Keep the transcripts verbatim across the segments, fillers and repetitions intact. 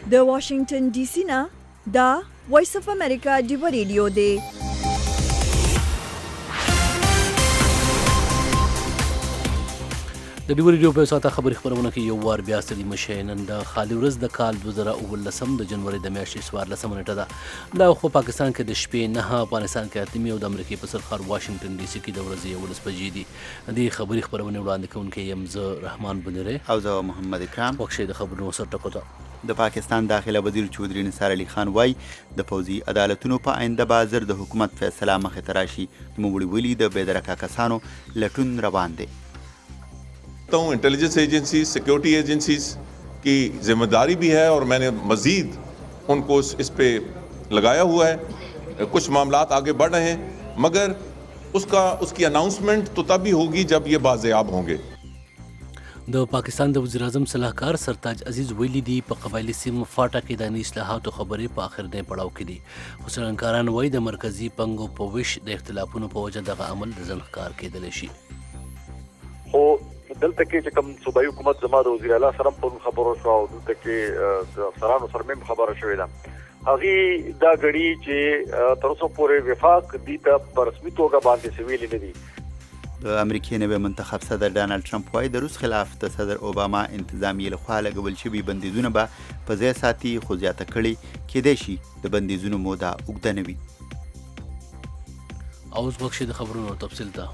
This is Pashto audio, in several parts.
د واشنگټن ډي سي نه دا وایس اف امریکا ډیو ریډیو دی. د ډیو ریډیو په ساته خبري خبرونه کې یو وار بیا ستړي مشه. نن د خالي ورځ د کال دوه زره اوولسم د جنوري د میاشتې څوارلسمه نیټه ده. لا خو پاکستان کې د شپې نه، افغانستان کې اتمې او د امریکې په سرخار واشنگټن ډي سي کې د ورځې یولس بجې دي. دې خبري خبرونه وړاندې کوونکی یم زه رحمان بنيري او زه محمد اکرام. وکشي د خبرونو سر ټکو ته. د پاکستان داخله وزیر چودري نثار علي خان وای د پوځي عدالتونو په آینده بازر د حکومت فیصله مخې ته راشي. نوموړي ویلي د بېدرکه کسانو لټون روان دی. तो intelligence agencies, security agencies की जिम्मेदारी भी है और मैंने मज़ीद उनको इस पे लगाया हुआ है. कुछ मामलात आगे बढ़ रहे हैं मगर उसका उसकी अनाउंसमेंट तो तब ही होगी जब ये बाज़ेयाब होंगे. د پاکستان د وزیر اعظم صلاحکار سرتاج عزیز ویلي دي په قبایلي سیمو فاټا کې د اصلاحاتو خبرې په اخرنی پړاو کې دي. خو څېړنکاران وایي د مرکزي پنګو په ویش د اختلافونو په وجه دغه عمل د ځنډ کېدلی شي. خو دلته کې چې کوم صوبایي حکومت زما د وزیر اعلی سره په خبرو شو او دلته کې د افسرانو سره هم خبره شوې ده. هغه دا غړي چې تر اوسه پورې وفاق دي ته په رسمي توګه باندې سویل نه دي. د امریکای نوی منتخب صدر ډانلډ ټرمپ وايي د روس خلاف د صدر اوباما انتظامیې لخوا لګول شوي بندیزونه به په ځای ساتي، خو زیاته کړي کېدای شي د بندیزونو موده اوږده نه وي. اوس وکشي د خبرونو تفصیل ته.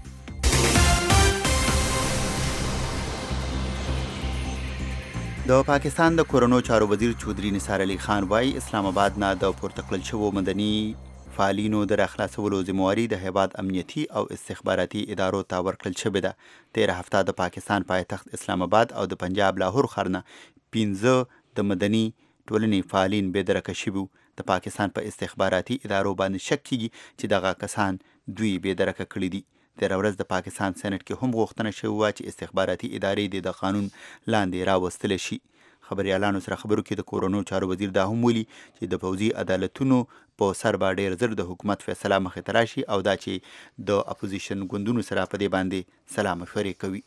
د پاکستان د کورونو چارو وزیر چودري نثار علي خان وايي اسلام آباد نه د پورته کړل شوو مدني فعالینو د راخلاصولو ذمہواري د هیواد امنیتي او استخباراتي ادارو ته ورکړل شوې ده. تیره هفته د پاکستان پایتخت اسلام آباد او د پنجاب لاهور ښار نه پنځه د مدني ټولنې فعالین بېدرکه شوي. د پاکستان په استخباراتي ادارو باندې شک کیږي چې دغه کسان دوی بېدرکه کړي دي. تیره ورځ د پاکستان سېنټ کې هم غوښتنه شوې وه چې استخباراتي ادارې دې د قانون لاندې راوستلی شي. خبریالانو سره خبرو کې د کورونو چارو وزیر دا هم ویلي چې د پوځي عدالتونو په سر به ډېر زر د حکومت فیصله مخې ته راشي او دا چې د اپوزیشن ګوندونو سره په دې باندې سلا مشورې کوي.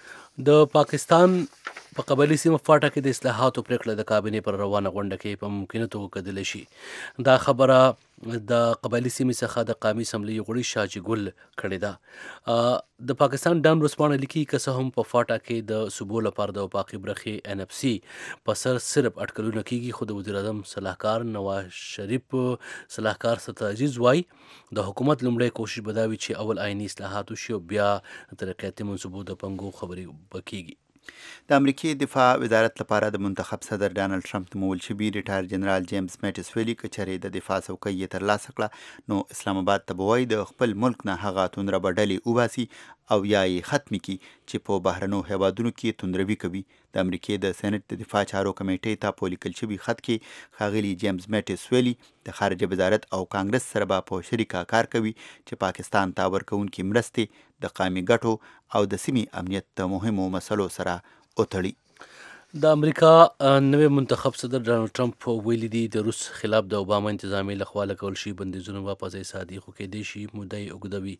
د پاکستان په قبایلي سیمه فاټا کې د اصلاحاتو پریکړه د کابینې پر روانه غونډه کې په ممکنه توګه کېدلی شي. دا خبره د قبایلي سیمې څخه د قومي اسمبلۍ غړي شاجي ګل کړې ده. د پاکستان ډان ورځپاڼه لیکي که څه هم په فاټا کې د صوبو لپاره د وفاقي برخې ان اف سي په سر صرف اټکلونه کیږي، خو د وزیر اعظم صلاحکار نواز شریف صلاحکار سرتاج عزیز وایي د حکومت لومړی کوشش به دا وي چې اول آئیني اصلاحات وشي او بیا ترقیاتي منصوبو د پنګو خبرې به کیږي. د امریکای دفاع وزارت لپاره د منتخب صدر ډانلډ ټرمپ نومول شوي ریټایر جنرال جیمز میټس ویلي که چېرې د دفاع څوکۍ یې ترلاسه کړه نو اسلام آباد ته به وایي د خپل ملک نه هغه توندره به ډلې وباسي او یا یې ختمې کړي چې په بهرنو هیوادونو کې توندروي کوي. د امریکای د سېنټ د دفاع چارو کمیټې ته په لیکل شوي خط کې ښاغلي جیمز میټس ویلي د خارجه وزارت او کانګرس سره به په شریکه کار کوي چې پاکستان ته ورکوونکي مرستې د قومي ګټو او د سیمې امنیت د مهمو مسلو سره وتړي. د امریکا نوی منتخب صدر ډانلډ ټرمپ ویلي دي د روس خلاف د اوباما انتظامیې لخوا لګول شوي بندیزونه به په ځای ساتي، خو کېدای شي موده یې اوږده وي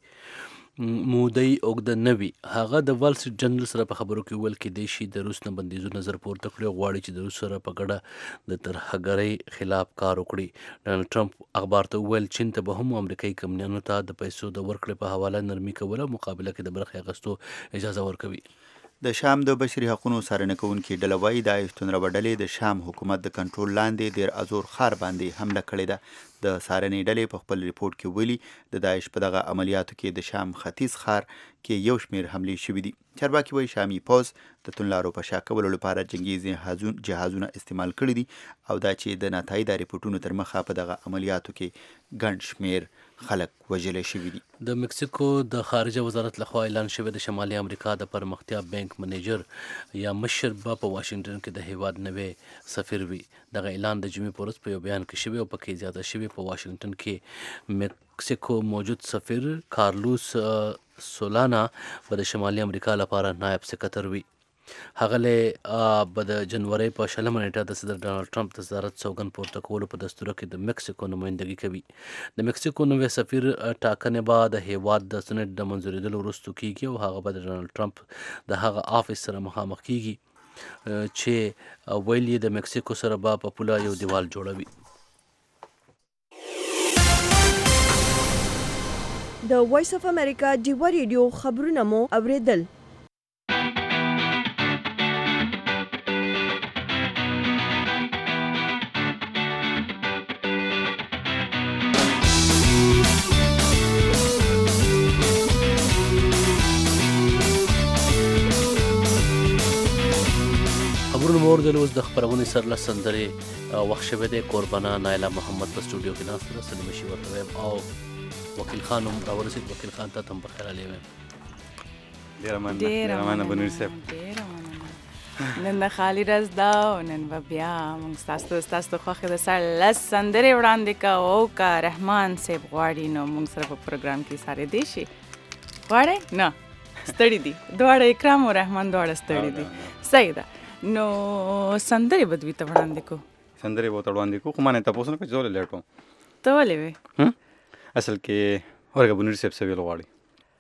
موده یې اوږده نه وي. هغه د وال سټریټ جرنل سره په خبرو کې ویل کېدای شي د روس نه بندیزونه زر پورته کړي او غواړي چې د روس سره په ګډه د ترهګرۍ خلاف کار وکړي. ډانلډ ټرمپ اخبار ته وویل چین ته به هم امریکایي کمپنیانو ته د پیسو د ورکړې په حواله نرمي کول او مقابله کې د برخې اخیستو اجازه ورکوي. د شام د بشري حقونو څارنه کوونکي ډله وایي د ایستونربه ډلې د شام حکومت د کنټرول لاندې دیر ازور ښار باندې حمله کړې ده. د څارنې ډلې په خپل ریپورت کې ویلي د داعش په دغه عملیاتو کې د شام ختیځ ښار کې یو شمېر حملې شوي دي. چارواکي وایي شامي پوځ د توندلارو په شا کولو لپاره جنګي جهازونه استعمال کړي دي او دا چې د ناتایده ریپورټونو تر مخه په دغه عملیاتو کې ګڼ شمېر خلک وژلي شوي دي. د مکسیکو د خارجه وزارت لخوا اعلان شوی د شمالي امریکا د پرمختیا بانک منیجر یا مشر به په واشنگټن کې د هیواد نوی سفیر وي. دغه اعلان د جمعې په ورځ په یو بیان کې شوی او پکې زیاته شوی په واشنگټن کې مکسیکو موجود سفیر کارلوس سولانا به د شمالي امریکا لپاره نایب سکرتر وي. هغه له به د جنوري په شلمه نیټه د صدر ډانلډ ټرمپ د صدارت سوګند پورته کولو په دستور کې د مکسیکو نمایندګي کوي. د مکسیکو نوی سفیر ټاکنې به د هیواد د سنټ د منظورېدلو وروسته کیږي او هغه به د ډانلډ ټرمپ د هغه آفیس سره مخامخ کیږي. چې ویل یې د مکسیکو سره به په پوله یو دیوال جوړوي. د وایس اف امریکا ډیوا ریډیو خبرونه مو اوریدل. خبرونه مو اوریدل. اوس د خپرونې سرله سندرې وخت شوی دی. قربانه نایله محمد په سټوډیو کې ناست ده. سلیم شي ورته وایم او وکیل خان هم راورسېد. وکیل خان ته هم بخیر علی وایم. ډېره مننه ډېره مننه بنور صاحب. ډېره مننه. نن د خالي ورځ ده او نن به بیا موږ ستاسو ستاسو د خوښې د سر لس سندرې وړاندې کوو او که رحمان صاحب غواړي نو موږ سره په پروګرام کې سارې دی شي. غواړئ؟ نه ستړي دي دواړه. اکرام او رحمان دواړه ستړي دي. صحیح ده. نو سندرې به دوی ته وړاندې کوو. سندرې به ورته وړاندې کوو. خو ما نه تپوس نه کوي چې زه ولې لیټ وم. ته ولې وې؟ اصل کې ورګه بنور صاحب څه ویل غواړي.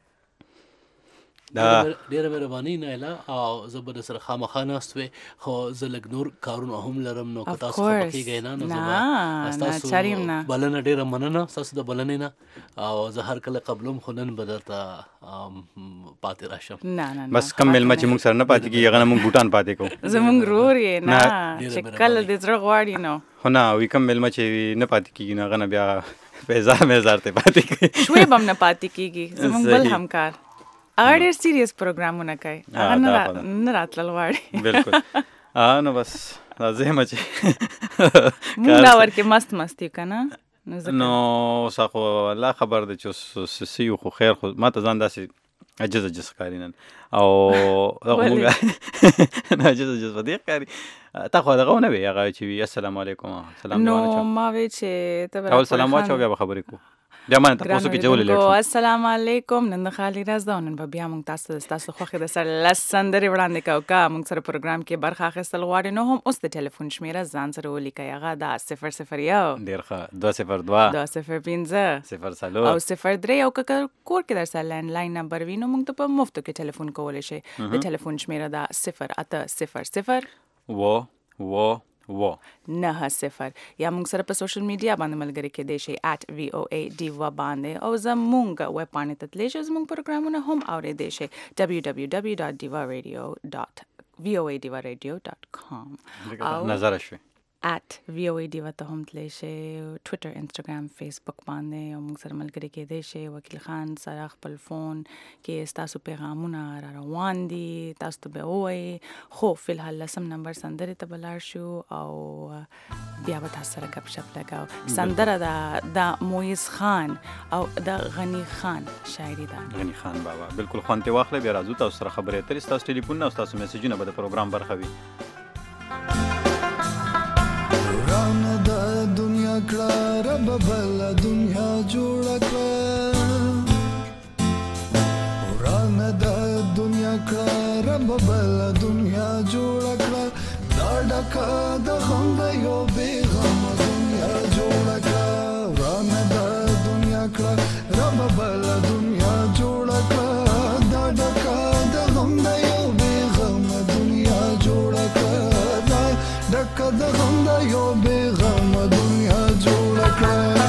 دا ډېره مهرباني نایله او زه به درسره خامخا ناست وې خو زه لږ نور کارونه هم لرم نو که تاسو خفه کېږئ نه نو زه به ستاسو بلنه ډېره مننه ستاسو د بلنې نه او زه هر کله قبلوم خو نن به درته پاتې راشم. نه نه بس کم میلمه چې موږ سره نه پاتې کېږي هغه نه موږ بوټان پاتې کوو. زموږ رور یې نه چې کله دې زړه غواړي نو خو نه وي کم میلمه چې نه پاتې کېږي نو هغه نه بیا پیزار میزار ته پاتې کوي. شوی به هم نه پاتې کېږي. زموږ بل همکار هغه ډېر سیریس پروګرامونه کوي. هغه نه راتلل غواړي. بالکل. نو بس لازمه چې موږ دا ورکې مست مست یو که نه نو اوس خو الله خبر دی چې اوس څه یو خو خیر خو ما ته ځان داسې عجز عجز ښکاري نن او هغه مونږ نه عجز عجز په دې ښکاري. تا خو دغه ونه وې هغه چې وي السلام علیکم سلام نو ما وی چې ته اول سلام واچو بیا به خبرې کوو. بیا ما نه تاسو کې جوړ لیټ. السلام علیکم. نن د خالي ورځ ده نن به بیا موږ تاسو تاسو خوښې د سر لس سندرې وړاندې کوو. که موږ سره پروګرام کې برخه اخیستل غواړئ نو هم اوس د ټلیفون شمیره ځان سره ولیکئ. هغه ده صفر صفر یو ډېر ښه دوه صفر دوه دوه صفر پنځه صفر څلور او صفر درې او که کور کې در سره لینډ لاین نمبر وي نو موږ ته په مفتو کې ټلیفون کولی شئ. د ټلیفون شمیره ده صفر اته صفر صفر و و و نه صفر. یا موږ سره په سوشل میډیا باندې ملګري کېدی شئ ایټ وی او ای ډیوا باندې او زموږ ویب پاڼې ته تللی شئ. زموږ پروګرامونه هم اورېدی شئ ډبلیو ډبلیو ډبلیو ډاټ ډیوا ریډیو ډاټ وی او ای ډیوا ریډیو ډاټ کام او نظر شوي ایٹ وی او ای ډیوا ته هم تللی شئ. ټویټر انسټاګرام فیسبوک باندې او موږ سره ملګري کېدی شئ. وکیل خان سره خپل فون کې ستاسو پیغامونه را روان دي تاسو ته به ووایي. خو فلحال لسم نمبر سندرې ته به لاړ شو او بیا به تاسو سره ګپ شپ لګاو. سندره ده د مویز خان او د غني خان شاعري ده. غني خان بابا بالکل خوند ترې واخلئ. بیا راځو تاسو سره خبرې اترې. ستاسو ټلیفونونه او ستاسو میسجونه به د پروګرام برخه وي. ورانه د دنیا کړه رب بله دنیا جوړه کړه. ورانه د دنیا کړه رب بله دنیا جوړه کړه. دا ډکه د غم د یو بې غمه دنیا جوړه کړه. ورانه د دنیا کړه رب بله دنیا جوړه کړه. دا ډکه د غم د یو بې غمه دنیا جوړه کړه. دا ډکه د غم د یو بې غمه دنیا جوړه کړه.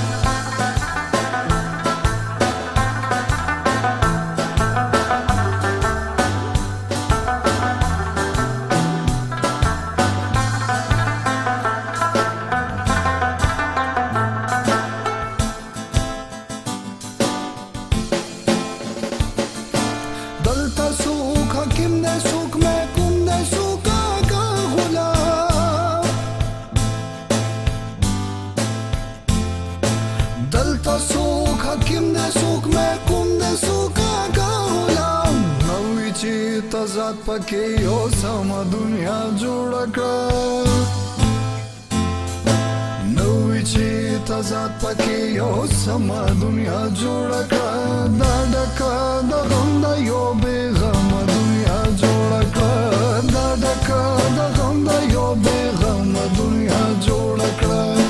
ذات پکې یو سم دنیا جوړه کړه. نوې چې تا ذات پکې یو سم دنیا جوړه کړه. دا ډکه د غم د یو بې غمه دنیا جوړه کړه. دا ډکه د غم د یو بې غمه دنیا جوړه کړه.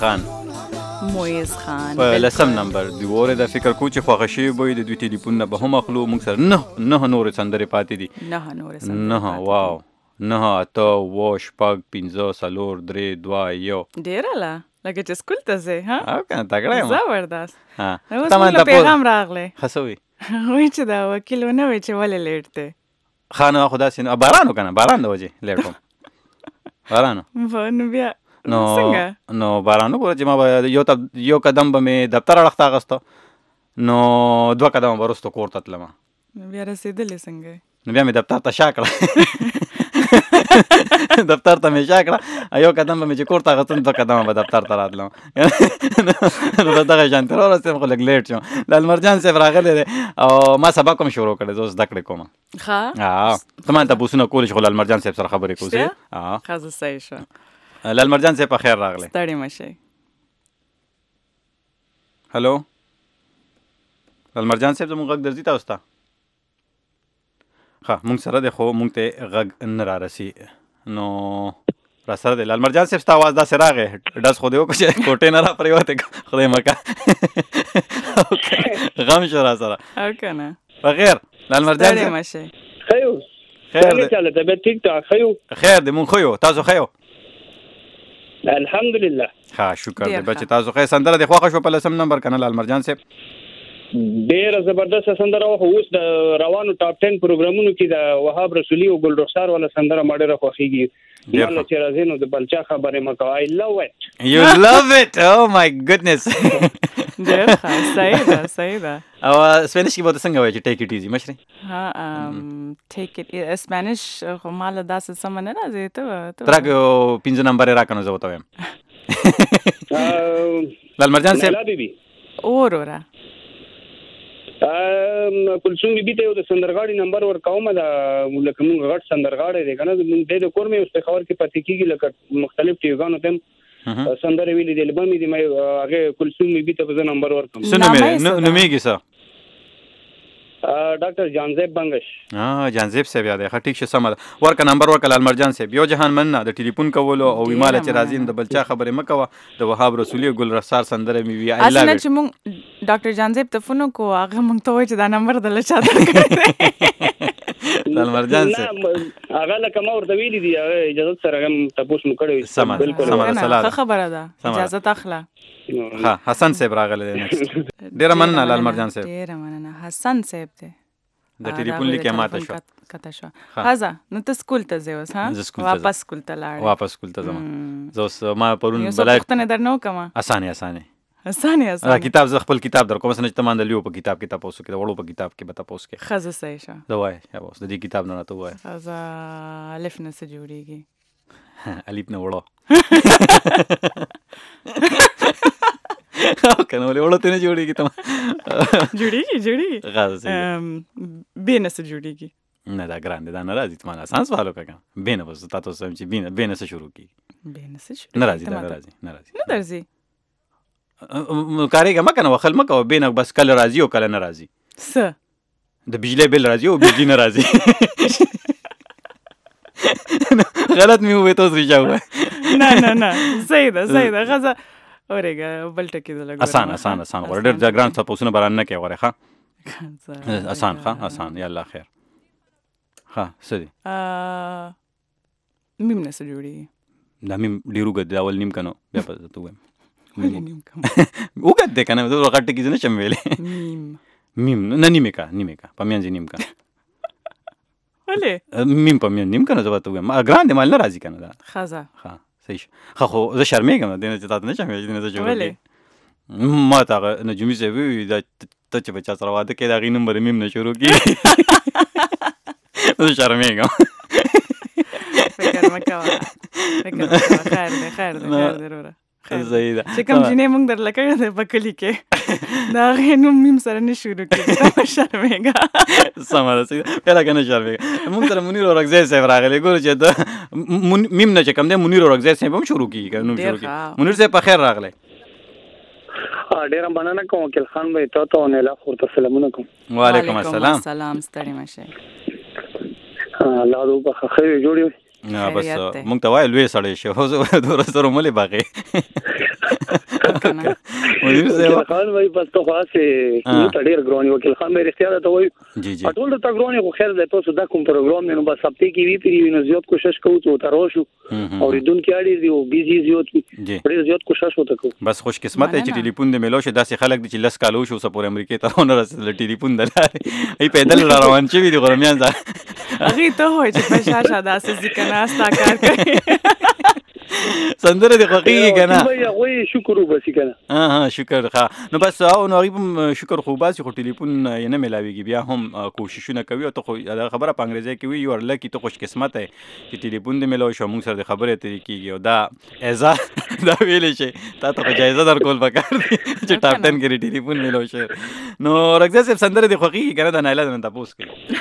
خان مویز خان په لسم نمبر دوی وره د فکر کو چې خوښ شي به د دوی ټلیفون نه به هم اخلو موږ سره نه نه نور سندرې پاتې دي نه نور سندرې نه واو نه اته و شپږ پنځه څلور درې دوه یو ډېره لا لکه چې سکول ته ځې ها او کنه تګړه یم زبردست ها اوس تمام موږ پیغام راغلی خسوي وایي چې دا وکیل ونه وایي چې ولې لیټ دی خانه خدا سينو باران وکنه باران د وجه لیټ کوم باران نو بیا نو نو باران وګوره چې ما یو یو قدم به مې دفتر اړخته اغسته نو دوه قدم ورستو کور ته تلم بیا رسېدلې څنګه نو بیا مې دفتر ته شا کړه دفتر ته مې شا کړه یو قدم به مې چې کور ته اغستم دوه قدمه به دفتر ته راتلم نو په دغه شانتې راورسېدم خو لږ لیټ شوم لال مرجان صاحب راغلی دی او ما سبق هم شروع کړی زه اوس زده کړې کوم ښه ته ما تپوسونه کولی چې خو لال مرجان صاحب سره خبرې کوو ښه زه صحیح شوه لال مرجان صاحب په خیر راغلی ستړي مه شئ هلو لال مرجان صاحب زموږ غږ درځي تاسو ته ښه مونږ سره دی خو مونږ ته غږ نه رارسي نو را سره دی لال مرجان صاحب ستا آواز داسې راغی ډز خو دې وکړه چې کوټې نه را پرېوتې خدای مکه غم شو را سره او که نه په خیر لال مرجان ستړي صاحب مه شئ ښه یو خیر دی څنګه چله طبیعت ټیک ټاک ښه یو خیر دی مونږ ښه یو تاسو ښه یو الحمدلله ښه شکر دی بچې تاسو ښه سندره دې خوښه شوه په لسم نمبر که نه لال مرجان صاحب ډېره زبردسته سندره وه خو اوس د روانو ټاپ ټین پروګرامونو کې د وهاب رسولي او ګل رخسار والا سندره ما ډېره خوښېږي ماله چې راځې نو د بلچا خبرې مه کوه I love it You love it oh my goodness ډېر ښه صحیح ده صحیح ده او سپینش کې به ته څنګه وایي چې ټیک اټ ایزي مشرې ها ټیک اټ سپینش خو ماله داسې سمه نه راځي ته تراک پنځه نمبر یې راکړه نو زه ورته وایم لال مرجان صاحب نلا بیبي اور وره کلثوم بیبي ته یو د سندرغاړي نمبر ورکوم دا لکه مونږ غټ سندرغاړی دی که نه د د کور مې اوس پېښور کې پاتې کېږي لکه مختلف ټیوګانو ته هم سندرې ویلې دي البم یې دي مې هغې کلثوم بیبي ته به زه نمبر ورکوم څه نومېږي څه ډاکټر جانزیب بنګش جانزیب صاحب یاد دی ښه ټیک شو سمه ده ورکه نمبر ورکه لال مرجان صاحب یو جهان مننه د ټلیفون کولو او ایماله چې راځي د بلچا خبرې مه کوه د وهاب رسولي او ګل رخسار سندره مې وي آی اصل لو نه چې مونږ ډاکټر جانزیب ته فون وکړو هغه مونږ ته وایي چې دا نمبر د له چا درکړی لال مرجان صاحب هغه لکه ما ورته ویلي دي هغه اجازت سره هم تپوس مو کړی سمه سمه ده سلا ښه خبره ده اجازت اخله ها حسن صاحب راغلی دی نیکسټ ډېره مننه لال مرجان صاحب ډېره مننه حسن صاحب دی د ټلیفون لیکه ماته شو کته شو ښځه نو ته سکول ته ځې اوس ها واپس سکول ته لاړې واپس سکول ته ځم زه اوس ما پرون یو څه پوښتنې در نه وکړم اسانې اسانې اسانې اسانې کتاب زه خپل کتاب در کوم څه چې ته ما د لیو په کتاب کې تپوس کې د وړو په کتاب کې به تپوس کې ښځه صحیح شه زه وایه یا اوس د دې کتاب نه راته ووایه ښځه الف نه څه جوړېږي الف نه وړو کنه ولې وړو ته نه جوړېږي ته جوړېږي جوړېږي ښه صحیح بې نه څه جوړېږي نه دا ګران دی دا نه راځي ته ما آسان سوال وکړه کنه بې نه بس تا ته اوس وایم چې بې نه بې نه څه شروع کېږي بې نه څه شروع نه راځي دا نه راځي نه راځي نه درځي کارېږه مه کنه وخل مه کوه بې نه بس کله راځي او کله نه راځي څه د بجلی بل راځي او بجلی نه راځي غلط مې ووایې ته اوس رښتیا ووایه نه نه نه صحیح ده صحیح ده ښځه اورېږه بل ټکي د لګ آسان آسان آسان غواړه ډېر ګران تپوسونه به رانه کوې غواړې ښه آسان ښه آسان یا الله خیر ښه څه دي میم نه څه جوړېږي دا میم ډېر اوږد دی اول نیم که نو بیا به درته ووایم اوږد دی که نه زه غټ ټکي زه نشم ویلی میم نه نیمې که نیمې که په منځ یې نیم که ولې میم په منځ نیم که نه زه به ته ووایم ګران دی مال نه راځي که نه دا ښځه ښه صحیح شو ښه خو زه شرمېږم نه دې نه چې تا ته نه شم ویلی چې نه زه شروع ما ته هغه نجومي صاحب ووي دا ته چې به چا سره واده کوې د هغې نوم به د میم نه شروع کړي زه شرمېږم فکر مه کوه فکر مه کوه خیر دی خیر دی خیر دی وروره صحیح ده چې کوم جینۍ مونږ درله کړې دی په کلي کې د هغې نوم میم سره نه شروع کېږي ته مه شرمېږه سمه ده صحیح بیا لکه نه شرمېږه مونږ سره منیر اورکزی صاحب راغلی ګورو چې د میم نه چې کوم دی منیر اورکزی صاحب هم شروع کېږي که نوم شروع کېږي منیر صاحب په خیر راغلی ډېره مننه کوم وکیل خان بھائی تا ته او نیلا خور ته سلامونه کوم وعلیکم السلام سلام ستړي مه شئ الله دې وبخښه ښه یې جوړ یې نه بس مونږ ته وایه لوی سړی شي اوس دومره سترو مه لې باغې منیر صاحب خان وای پس ته خاصه نو ډیر ګرونی وکیل خان مې اختیار ته وای جی جی ټول ته ګرونی خو خیر ده تاسو دا کوم پروګرام نه نو بس هفته کې وی پیری نو زیات کوشش کوو ته تر شو او ریدون کې اړې دی او بیزی زیات ډیر زیات کوشش وکړو بس خوش قسمت چې ټلیفون دې ملو شه داسې خلک دي چې لس کالو شو سپور امریکا ته نه رسېدل ټلیفون دلاره ای پیدل روان شي وی دي غرمیان ځه هغه ته وای چې په شاشه داسې ځکه ناستا کار کوي سندره دی خوږی کنه وای وای شکر وباسي کنه ها ها شکر ښه نو بس او نو غیب شکر خو باسي خو ټلیفون یې نه ملاويږي بیا هم کوششونه کوي او ته خو خبره په انګریزي کې وی یو لکی ته خوش قسمت ہے چې ټلیفون دې ملاوي شو موږ سره خبره ترې کیږي او دا ایزا دا ویلې شي تا ته جایزه درکول پکار دي چې ټاپ ټن کې ټلیفون ملاوي شي نو رګزه صاحب سندره دی خوږی کنه دا نایله نه تاسو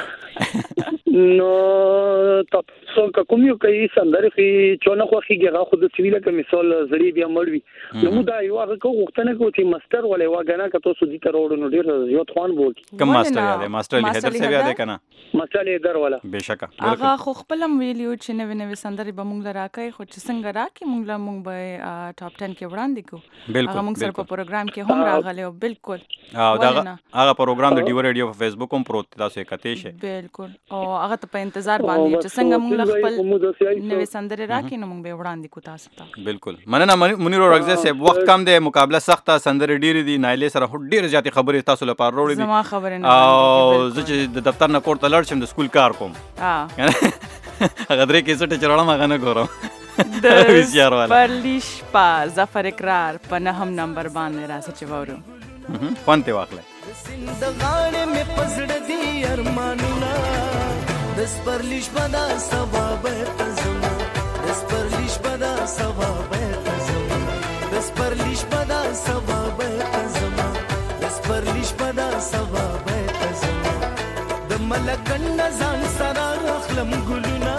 کوي نو تاسو کوم یو کوي سندره کې چونه خوږی هغه خود سویله کې مثال زړی بیا مړوي نو موږ دا یو هغه کو غوښتنه کوو چې ماستر ولې واګنه که تاسو دې تر وړو نو ډیر زیات خوان بول کوم ماستر یاد ماستر لی هدر سی یاد کنه ماستر لی هدر ولا بهشکه هغه خو خپلم ویلیو چې نوې نوې سندرې به موږ لراکای خو چې څنګه راکې موږ لا موږ به ټاپ ټن کې وړاندې کو هغه موږ سره په پروګرام کې هم راغلی او بالکل او دا هغه پروګرام د ډیو ریډیو په فیسبوک هم پروت تاسو یې کته شي بالکل او هغه ته په انتظار باندې چې څنګه موږ خپل نوې سندرې راکې نو موږ به وړاندې کو تاسو ته بالکل مننه منیر رګزه صاحب وخت کم دی مقابله سخته سندرې ډېرې دي نایلې سره ډېر زیاتې خبرې تاسو لپاره وروړي دي زما خبرې نه او زه چې د دفتر نه کور ته لاړ شم د سکول کار کوم ها هغه درې کیسټ چرړم هغه نه ګورم د ویسیار والا پرلیش پا ظفر اقرار په نهم نمبر باندې راځي چې وورو خوانته واخله زندګانې مې پزړه دي ارمانونه دس پرلیش بدا ثواب تزما دس پرلیش بدا ثواب تزما دس پرلیش بدا ثواب تزما دس پرلیش بدا ثواب تزما د ملکن ځان سره اخلم ګلونه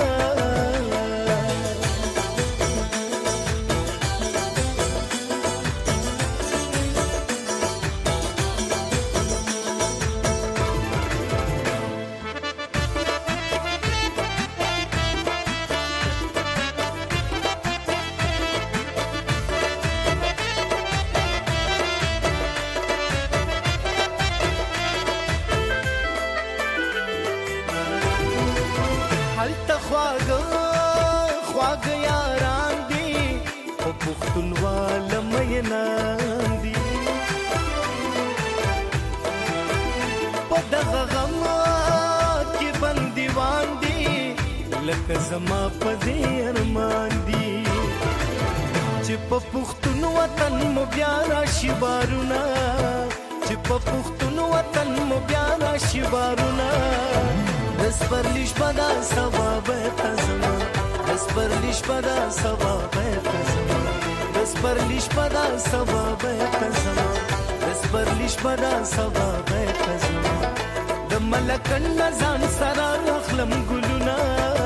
زما پدې ارمان دي چې په پښتون وطن مو بیا راشي بارونه چې په پښتون وطن مو بیا راشي بارونه دس پرلیش پدا ثواب تزما دس پرلیش پدا ثواب تزما دس پرلیش پدا ثواب تزما دس پرلیش پدا ثواب تزما د ملکن ځان سره اخلم ګلونه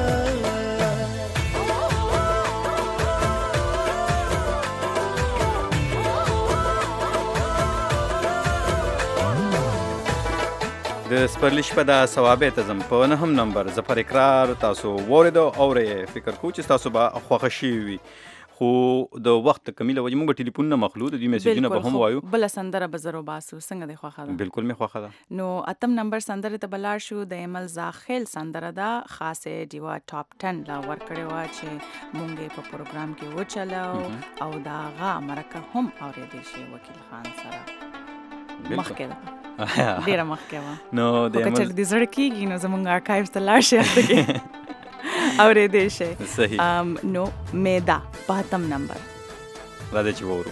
د سپرلیش په د ثوابه تزم په نهم نمبر ظفر اقرار تاسو وریدو اورې فکر کو چې تاسو به خوښ شي وي خو د وخت کمیله وجه موږ ټلیفون نه مخلو د دې میسجونه به هم وایو بل سندره بزرو باسو څنګه د خوخه ده بالکل می خوخه ده نو اتم نمبر سندره ته بلار شو د ایمل زاخیل سندره ده خاصه دیوا ټاپ ټن لا ور کړی وا چې مونږه په پروګرام کې و چلاو او دا غا مرکه هم اورېدل شي وکیل خان سره مخکې ډیره مخکې وا نو د ایمل کچر دې زړه کیږي نو زمونږ آرکایوز ته لاړ شي هغه اورېدل شي صحیح ام نو میدا پاتم نمبر راځي چې وورو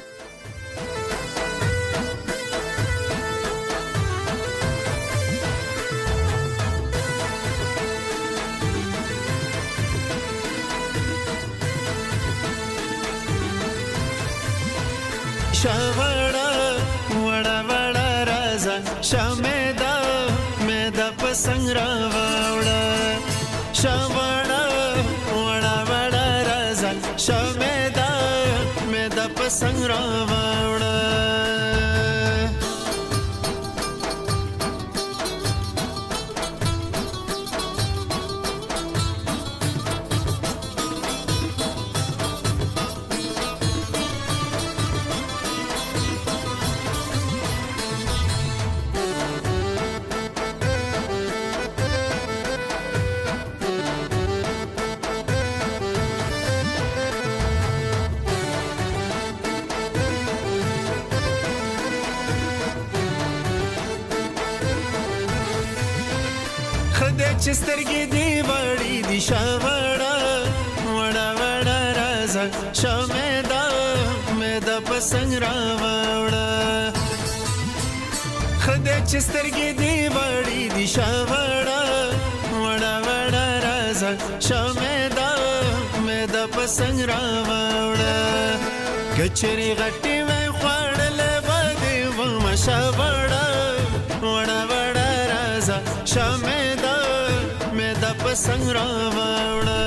شاوړا وړا وړا راځه شمیدا میدا پسنګ را وړا شاوړا وړا وړا راځه شمیدا میدا پسنګ را وړا چې سترګې دې وړې دي شاوړه وړه وړه راځه شامیدا میدا پسنګ راوړه خدای چې سترګې دې وړې دي شاوړه وړه وړه راځه شامیدا میدا پسنګ راوړه کچري غټي وې خوړلې باندې و مشاوړه وړه وړه راځه شامیدا میدا پسنګ راوړه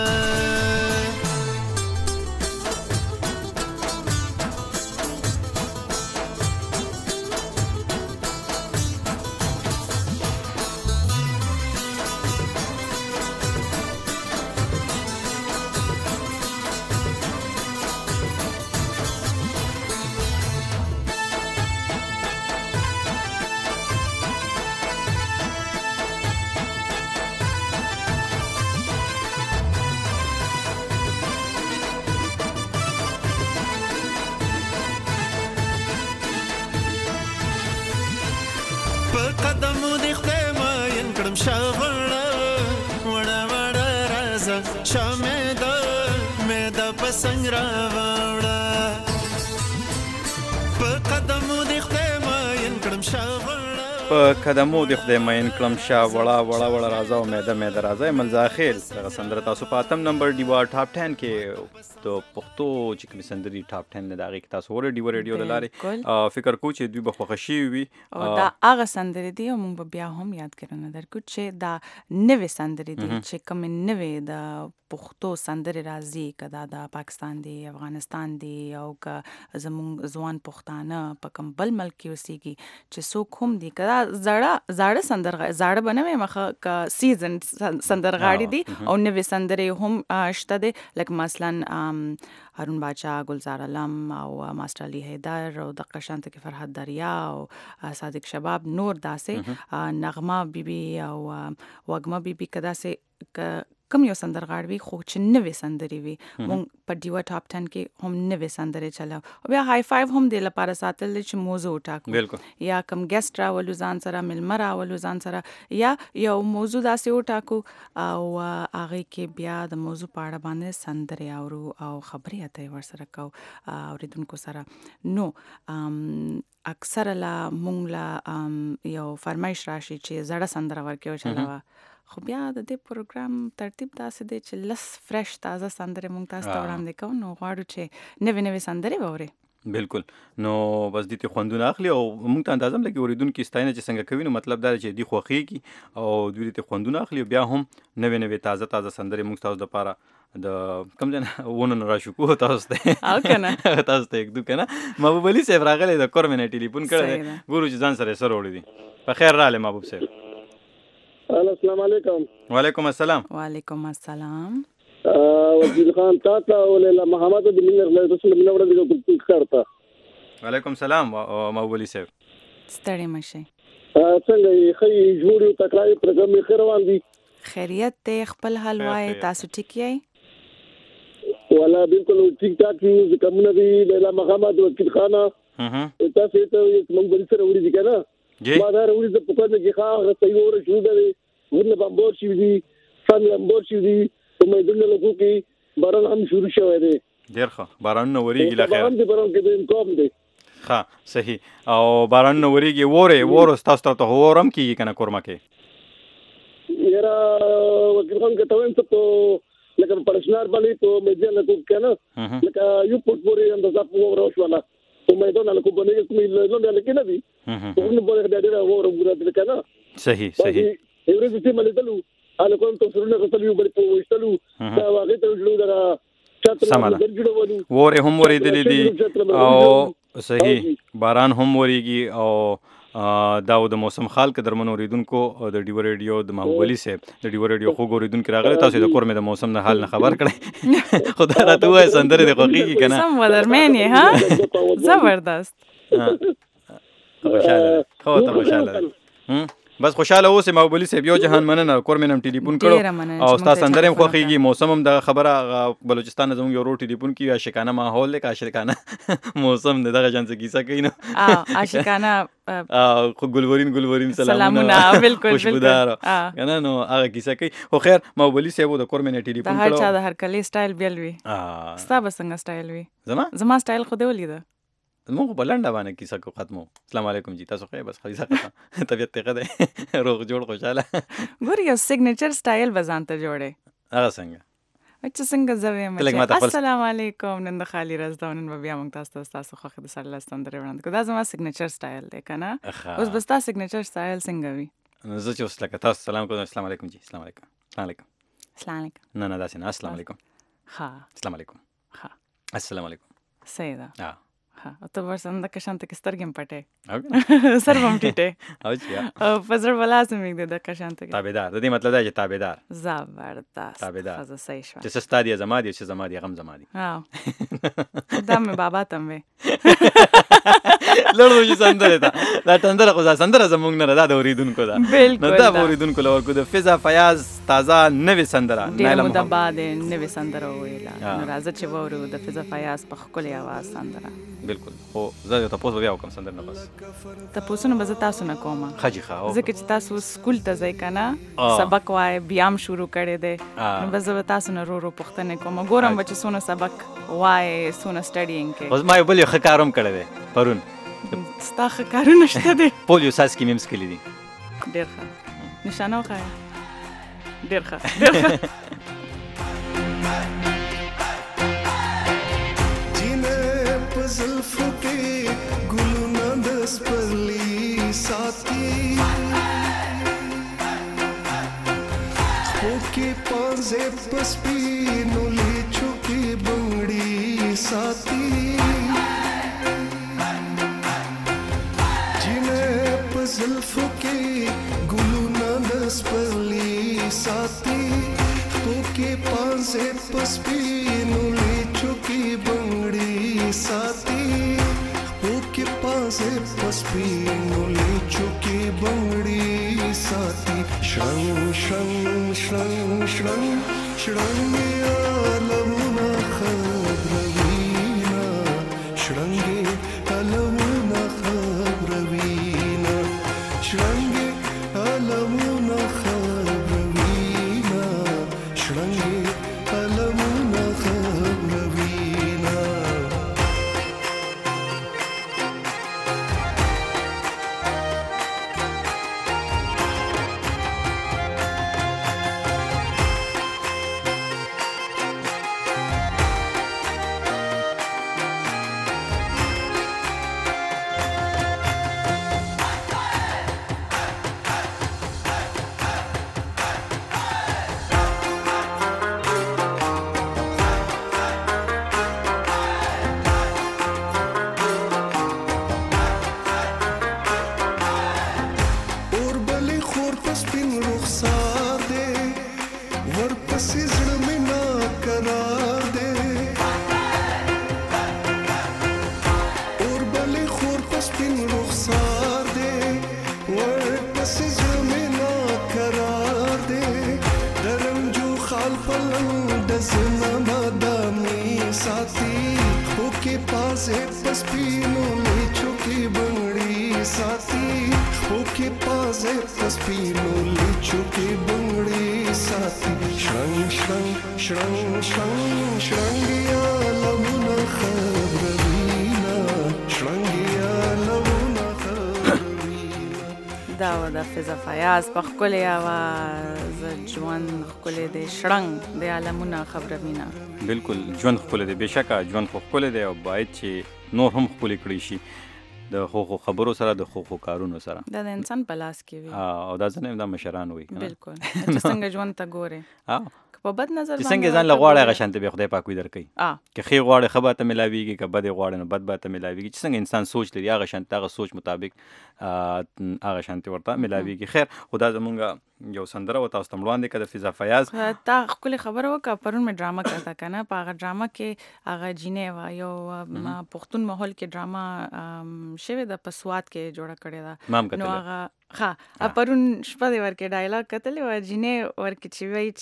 پسنګ راوړه په قدمو د خدای ماین کړم شاوړه په قدمو د خدای ماین کړم شاوړه وړه وړه راځه او میده میده راځه ملزاخیل دغه سندره تاسو په اتم نمبر ډیوا ټاپ ټن کې د پښتو چې کوم سندري ټاپ ټن نه دغه تاسو ور ډیوا ریډیو لاره فکر کو چې دوی به خوښ شي وي او دا هغه سندري دی او موږ بیا هم یاد کړو نه درکو چې دا نوې سندري دي چې کوم نوې د پښتو سندري راځي کدا د پاکستان دی افغانستان دی او که زموږ ځوان پښتانه په کوم بل ملک کې اوسېږي چې څوک هم دي کدا زړه زړه سندرغه زړه بنوي مخه ک سیزن سندرغاړي دي او نوې سندري هم شته دي لکه مثلا هارون باچا گلزار علم او ماستر علي حیدر او د قشانت کې فرحت دریا او صادق شباب نور داسې نغمه بیبي او وګما بیبي کدا سه کم یو سندرغاړي خو چې نوې سندري وي مونږ په ډیوا ټاپ ټن کې هم نوې سندري چلاو او بیا های فایو هم د لپاره ساتل چې موضوع ټاکو یا کم ګیسټ راولو ځان سره ملمر راولو ځان سره یا یو موضوع داسې وټاکو او هغه کې بیا د موضوع په اړه باندې سندري اورو او خبرې اترې ورسره کو اوریدونکو سره نو اکثر لا مونږ لا یو فرمایش راشي چې زړه سندره ورکو چلاوه خو بیا د دې پروګرام ترتیب داسې دی چې لس فرش تازه سندرې مونږ تاسو ته وړاندې کوو نو غواړو چې نوې نوې سندرې واورئ بالکل نو بس دې ته خوندونه اخلي او موږ ته اندازم لګي اوریدونکو ستاینه چې څنګه کوي نو مطلب دا چې دې خوخيږي او دوی ته خوندونه اخلي بیا هم نوې نوې تازه تازه سندرې موږ تاسو لپاره د کم جن ونه را شو کو تاسو ته او کنه تاسو ته یک دو کنه محبوب علي صاحب راغلی د کورمنه ټلیفون کړی ګورو چې ځان سره سره وړي دي په خیر رااله محبوب صاحب السلام علیکم وعلیکم السلام وعلیکم السلام وزیر خان تاتا ولیلا محمد بن رسول الله وړاندې کوم کارتا وعلیکم السلام محبوب علي صاحب ستړي مشه څنګه یې خی جوړو تکرای پروګرام یې روان دي خیریت ته خپل حال وای تاسو ټیک یې ولا بالکل ټیک ټاک یو کومه دی لیلا محمد وکیل خانه تاسو ته موږ بل سره وړي دي کنه ما دا وړي د پکانه کې ښه راځي اور شو دی ورنه بمبور شي دي فن بمبور شي دي کومه دنه لکو کې باران هم شروع شوی دی ډیر ښه باران نو وریږي لا خیر باران دې باران کې د کوم دی ښه صحیح او باران نو وریږي وره وره تاسو ته ورم کیږي کنه کورما کې یرا وکیل خان کې توین ته لکه پرشنار باندې ته مې نه کوم کنه لکه یو پټوري اندازه په وروش ولا کومه دونه لکه باندې کومې نه نه لکه نه دي ورنه باندې ډېر اور وګورئ کنه صحیح صحیح یو ورځ چې ملي دلو اله کوم ته سرونه غتلو بل په وښتلو دا واغې ته جوړو درا سماله وره هم ورېدلې دي او صحیح باران هم ورېږي او دا د موسم خال کې درمن اوریدونکو د ډیو ریډیو د محبوب علي صاحب د ډیو ریډیو خو اوریدونکو راغله تاسو د کورمه د موسم نه حال نه خبر کړئ خدای راته وای سندره د خوږی کنه سم ودرمن یې ها زبردست خوشاله خو ته خوشاله بس خوشاله اوسه ماوبلی صاحب یو جهان مننه کور مې نم ټلیفون کړو او تاسو سندره هم خوخیږي موسم هم د خبره بلوچستان زموږ یو رو ټلیفون کی عاشقانه ماحول له عاشقانه موسم دغه جان څه کیسه کوي نو عاشقانه خو ګلورین ګلورین سلامونه بالکل خوشبودار کنه نو هغه کیسه کوي خو خیر ماوبلی صاحب د کور مې ټلیفون کړو هر چا د هر کلی سټایل بیل وی ستا بسنګ سټایل وی زما زما سټایل خو دی ولید مو بلنده باندې کیسه کو ختمو السلام علیکم جی تاسو خیر بس خلیصه ختم طبیعت ته ده روغ جوړ خوشاله ګور یو سیګنیچر سټایل بزانته جوړه هغه څنګه اچھا څنګه زوی مې السلام علیکم نن د خالی رازدانن و بیا موږ تاسو تاسو خو خد سره لاستندره وړاندې کو دا زما سیګنیچر سټایل دی کنه اوس بس تاسو سیګنیچر سټایل څنګه وی زه چې اوس لکه تاسو سلام کوم السلام علیکم جی السلام علیکم السلام علیکم السلام علیکم نه نه داسې نه السلام علیکم ها السلام علیکم ها السلام علیکم سیدا ها ها ته ورسنده که شانته کې سترګم پټه سر هم ټیټه او چې او فزر ولا سمې د که شانته کې تابعدار د دې مطلب دا چې تابعدار زبردست تابعدار فزر صحیح شو چې ستادي زما دي چې زما دي غم زما دي ها دا مې بابا تم وې لړو چې سندره دا دا تندره خو سندره زمونږ نه دا د اوریدونکو دا بالکل دا اوریدونکو له کو د فضا فیاض تازه نوې سندره ډېر مده بعد نوې سندره ویلا نو راځه چې وورو د فضا فیاض په خپل आवाज سندره بالکل خو زه تاسو بیا کوم سندره نه بس تاسو نه بز تاسو نه کومه خجی خاو ځکه چې تاسو سکول ته ځئ کنه سبق وای بیام شروع کړی دی نو بز تاسو نه رو رو پښتنه کومه ګورم چې سونه سبق وای سونه سټډینګ کې اوس ما یو بل یو خکارم کړی دی پرون ستا خکارونه شته دی پولیو ساس کې میمس کلی دي ډیر ښه نشانه وخایه ډیر ښه ډیر ښه زلفو کې ګلونه د سپرلی ساتي خو کې پانځه پسپینو لیچو کې بنګړي ساتي جنه په زلفو کې ګلونه د سپرلی ساتي خو کې پانځه پسپینو لیچو کې بنګړي साथी के पास पसपीनो ले चुके बंगड़ी साथी श्रंग श्रंग श्रंग श्रंग श्रंग आलमुना खबरवीना श्रंगे आलमुना खबरवीना श्रंगे आलमुना खबरवीना श्रंगे आलमुना खबरवीना فیاض په خپل आवाज ژوند خپل دی شړنګ د عالمونه خبروینا بالکل ژوند خپل دی بشکه ژوند خپل دی او باید چې نور هم خپل کړی شي د خو خو خبرو سره د خو خو کارونو سره دا د انسان په لاس کې وي او دا ځنه د مشران وي بالکل چې څنګه ژوند ته ګوره په بد نظر باندې څنګه ځان لغواړي غشانته به خدای پاک وي درکې کې خې غواړي خبره ته ملاويږي کې بد غواړي نه بد به ته ملاويږي چې څنګه انسان سوچ لري هغه شانته هغه سوچ مطابق هغه شانته ورته ملاويږي خیر خدا زمونږ یو سندره و تاسو ته وړاندې کړه د فضا فیاض. تا ښکلې خبره وکړه، پرون مې ډرامه کړه که نه، په هغه ډرامه کې هغه جینۍ وه، یو پښتون ماحول کې ډرامه شوې ده، په سوات کې جوړه کړې ده. نو هغه ښه پرون شپه دې ورکې ډایلاګ کتلې وه، جینۍ ورکې چې وایي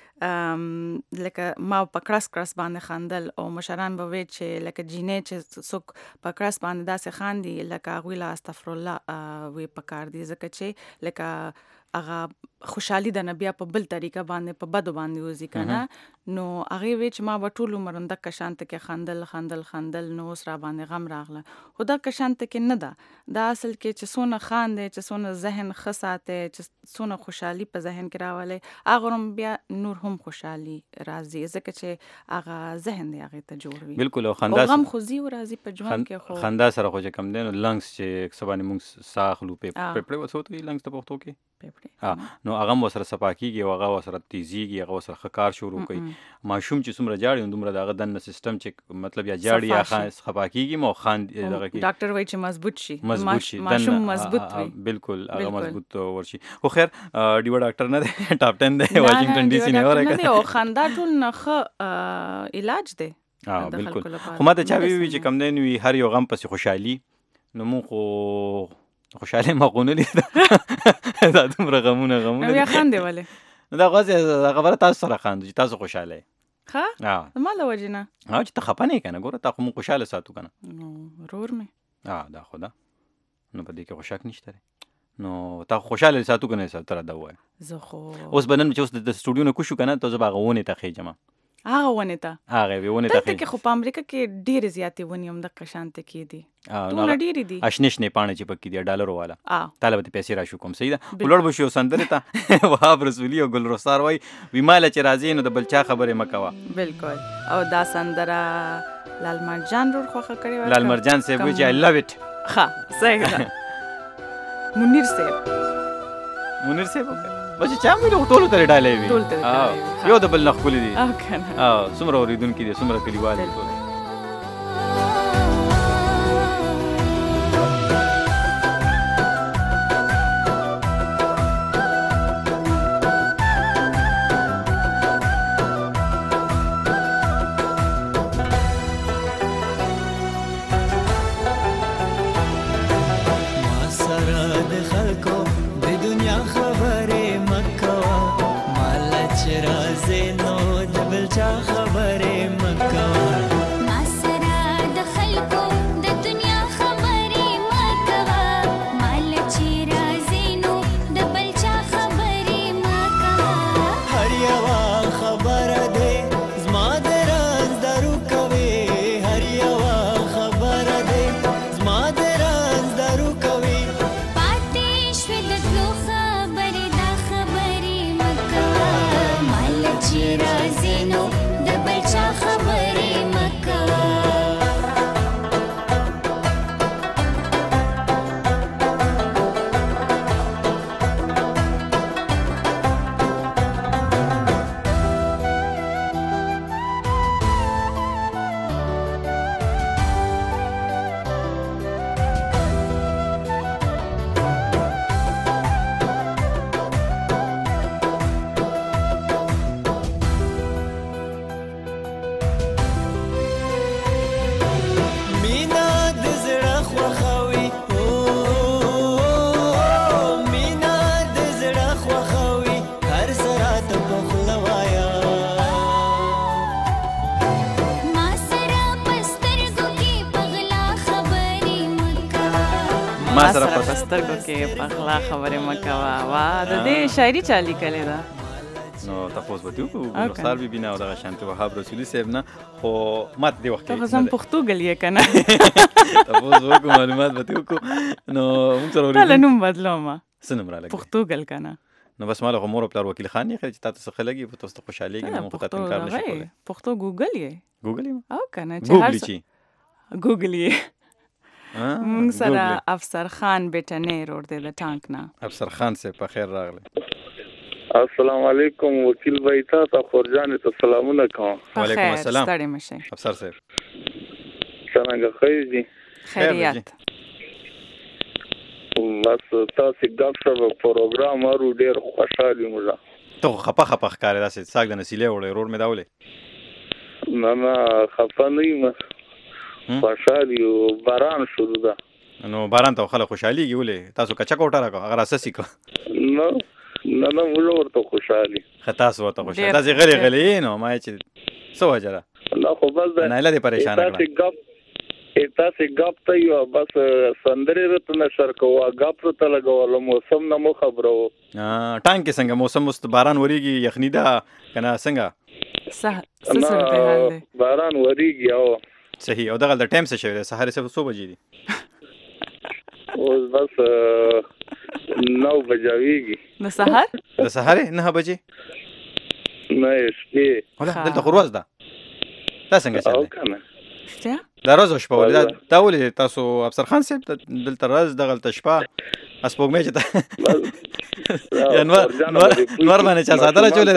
چې لکه ما په کړس کړس باندې خندل، او مشران به وایي چې لکه جینۍ چې څوک په کړس باندې داسې خاندي لکه هغوی له استغفرالله وی پکار دي، ځکه چې لکه هغه خوشحالي ده نه بیا په بل طریقه باندې په بدو باندې وځي که نه. نو هغې وی چې ما به ټول عمر همدغه شانته کې خندل خندل خندل، نو اوس را باندې غم راغله. خو دغه شانته کې نه ده، دا اصل کې چې څونه خاندې، چې څونه ذهن ښه ساتې، چې څونه خوشحالي په ذهن کې راولئ، هغه هم بیا نور هم خوشحالي راځي، ځکه چې هغه ذهن دی هغې ته جوړ وي. بالکل. او خندا غم خو ځي او راځي په ژوند کې، خو خندا سره خو چې کوم دی نو لنګس چې څه باندې موږ ساه اخلو، پیپړې ورته ورته وایي لنګس ته پښتو کې، نو هغه هم ورسره صفا کېږي او هغه ورسره تیزېږي، هغه ورسره ښه کار شروع کوي. ماشوم چې څومره جاړي نو دومره د هغه دننه سیسټم چې مطلب یا جاړي یا صفا کېږي مو خاند دغه کې ډاکټر وایي چې مضبوط شي، مضبوط شي، ماشوم مضبوط وي. بالکل هغه مضبوط ورشي. خو خیر ډیوه ډاکټر نه دی، ټاپ ټن دی، واشنگټن ډي سي نه ورکه، او خندا ټول نه ښه علاج دی. بالکل. خو ما ته چا وی چې کم دی نو هر یو غم پسې خوشحالي، نو مونږ خو خوشحالي مغونه لیده دا دومره غمونه غمونه بیا خاندې ولې؟ نو دا غوځې خبره تاسو سره خاندو چې تاسو خوشحاله یې. ښه زما له وجې نه چې ته خفه نه یې که نه، ګوره تا خو مونږ خوشحاله ساتو که نه. نو ورور مې دا خو ده، نو په دې کې خو شک نشته دی. نو تا خوشحاله ساتو که نه ساتو، ته راته ووایه. زه خو اوس به نن چې اوس د سټوډیو نه کوشو که نه، ته زه به هغه ونې ته خېجم، هغه ونې ته هغه یوې ونې ته دلته کې خو په امریکا کې ډېرې زیاتې ونې همدغه شانته کې دي، ټوله ډېرې دي، اشنې شنې پاڼې چې پکې دي ډالرو والا. تا له به دې پیسې راشو کوم، صحیح ده. ولاړ به شو یو سندرې ته، وهاب رسولي او ګل رخسار وایي وي ماله چې راځې نو د بل چا خبرې مه کوه. بالکل. او دا سندره لال مرجان رور خوښه کړې وه، لال مرجان صاحب وایي چې آی لو اټ. ښه صحیح ده. منیر صاحب منیر صاحب بچ چا مې ټولو ته ډالۍ وي، ټول ته ډالۍ یو د بل نه ښکلي دي، او که نه څومره اورېدونکي دي، څومره کلیوال دي ټول. ما سره په سترګو کې په غلا خبرې مه کوه. واه د دې شاعري چا لیکلې ده؟ نو تاسو به دیو کو رخسار بي بنا او دغه شانت وهاب رسولي صاحب نه، خو ماته دی وخت ته زم پښتو غلې کنه تاسو وګورئ معلومات به دیو کو نو موږ سره ورته له نوم بدلوم سنم را لګي پښتو غل کنه نو بس مال مور پلار وکیل خان یې چې تاسو څه لګي په تاسو خوشاله کې نو خاطر کار نشي کولای. پښتو ګوګل یې ګوګل یې او کنه چې هر څه ګوګل یې. موږ سره افسر خان بیٹنې روډ دی د ټانک نه. افسر خان سه په خیر راغله. السلام علیکم وکیل بھائی تاسو خورجان ته سلامونه کوم. وعلیکم السلام. ستړي مشه افسر صاحب څنګه خیر دي؟ خیریت. بس تاسو ګپ شپ پروګرام ورو ډیر خوشاله یم. ته خپه خپه ښکارې داسې ساګ د نسیلې وړې رور مې دا ولې؟ نه نه خفه نه یم، خوشاله یو. باران شروع ده. نو باران ته خلک خوشحالېږي ولې؟ تاسو کچه کوټه راکړه هغه راسسي کړه؟ نه نه نه موږ ورته خوشحالي. ښه تاسو ورته خوشحاله داسې غلې غلې نو ما چې څه وجه ده؟ نه خو بس نایله دې پریشانه کړه. تاسې ګپ ته یو بس سندرې راته نشر کوه، ګپ راته لګوله، موسم نه مو خبره وو. ټانک کې څنګه موسم اوس باران وریږي یخني ده که نه څنګه؟ نه باران وریږي. او صحیح. او دغه د ټایم څه شوی دی؟ سهار یې څو بجې دي؟ اوس بس نو بجاویږي. د سهار د سهار نه بجې نه شپې دلته خو ورځ ده. دا څنګه چل دی؟ شته دا ورځ او شپه ولې دا ولې تاسو افسر خان صاحب دلته ورځ دغلته شپه سپوږمۍ چې ته نور نور باندې چا ساده راچولې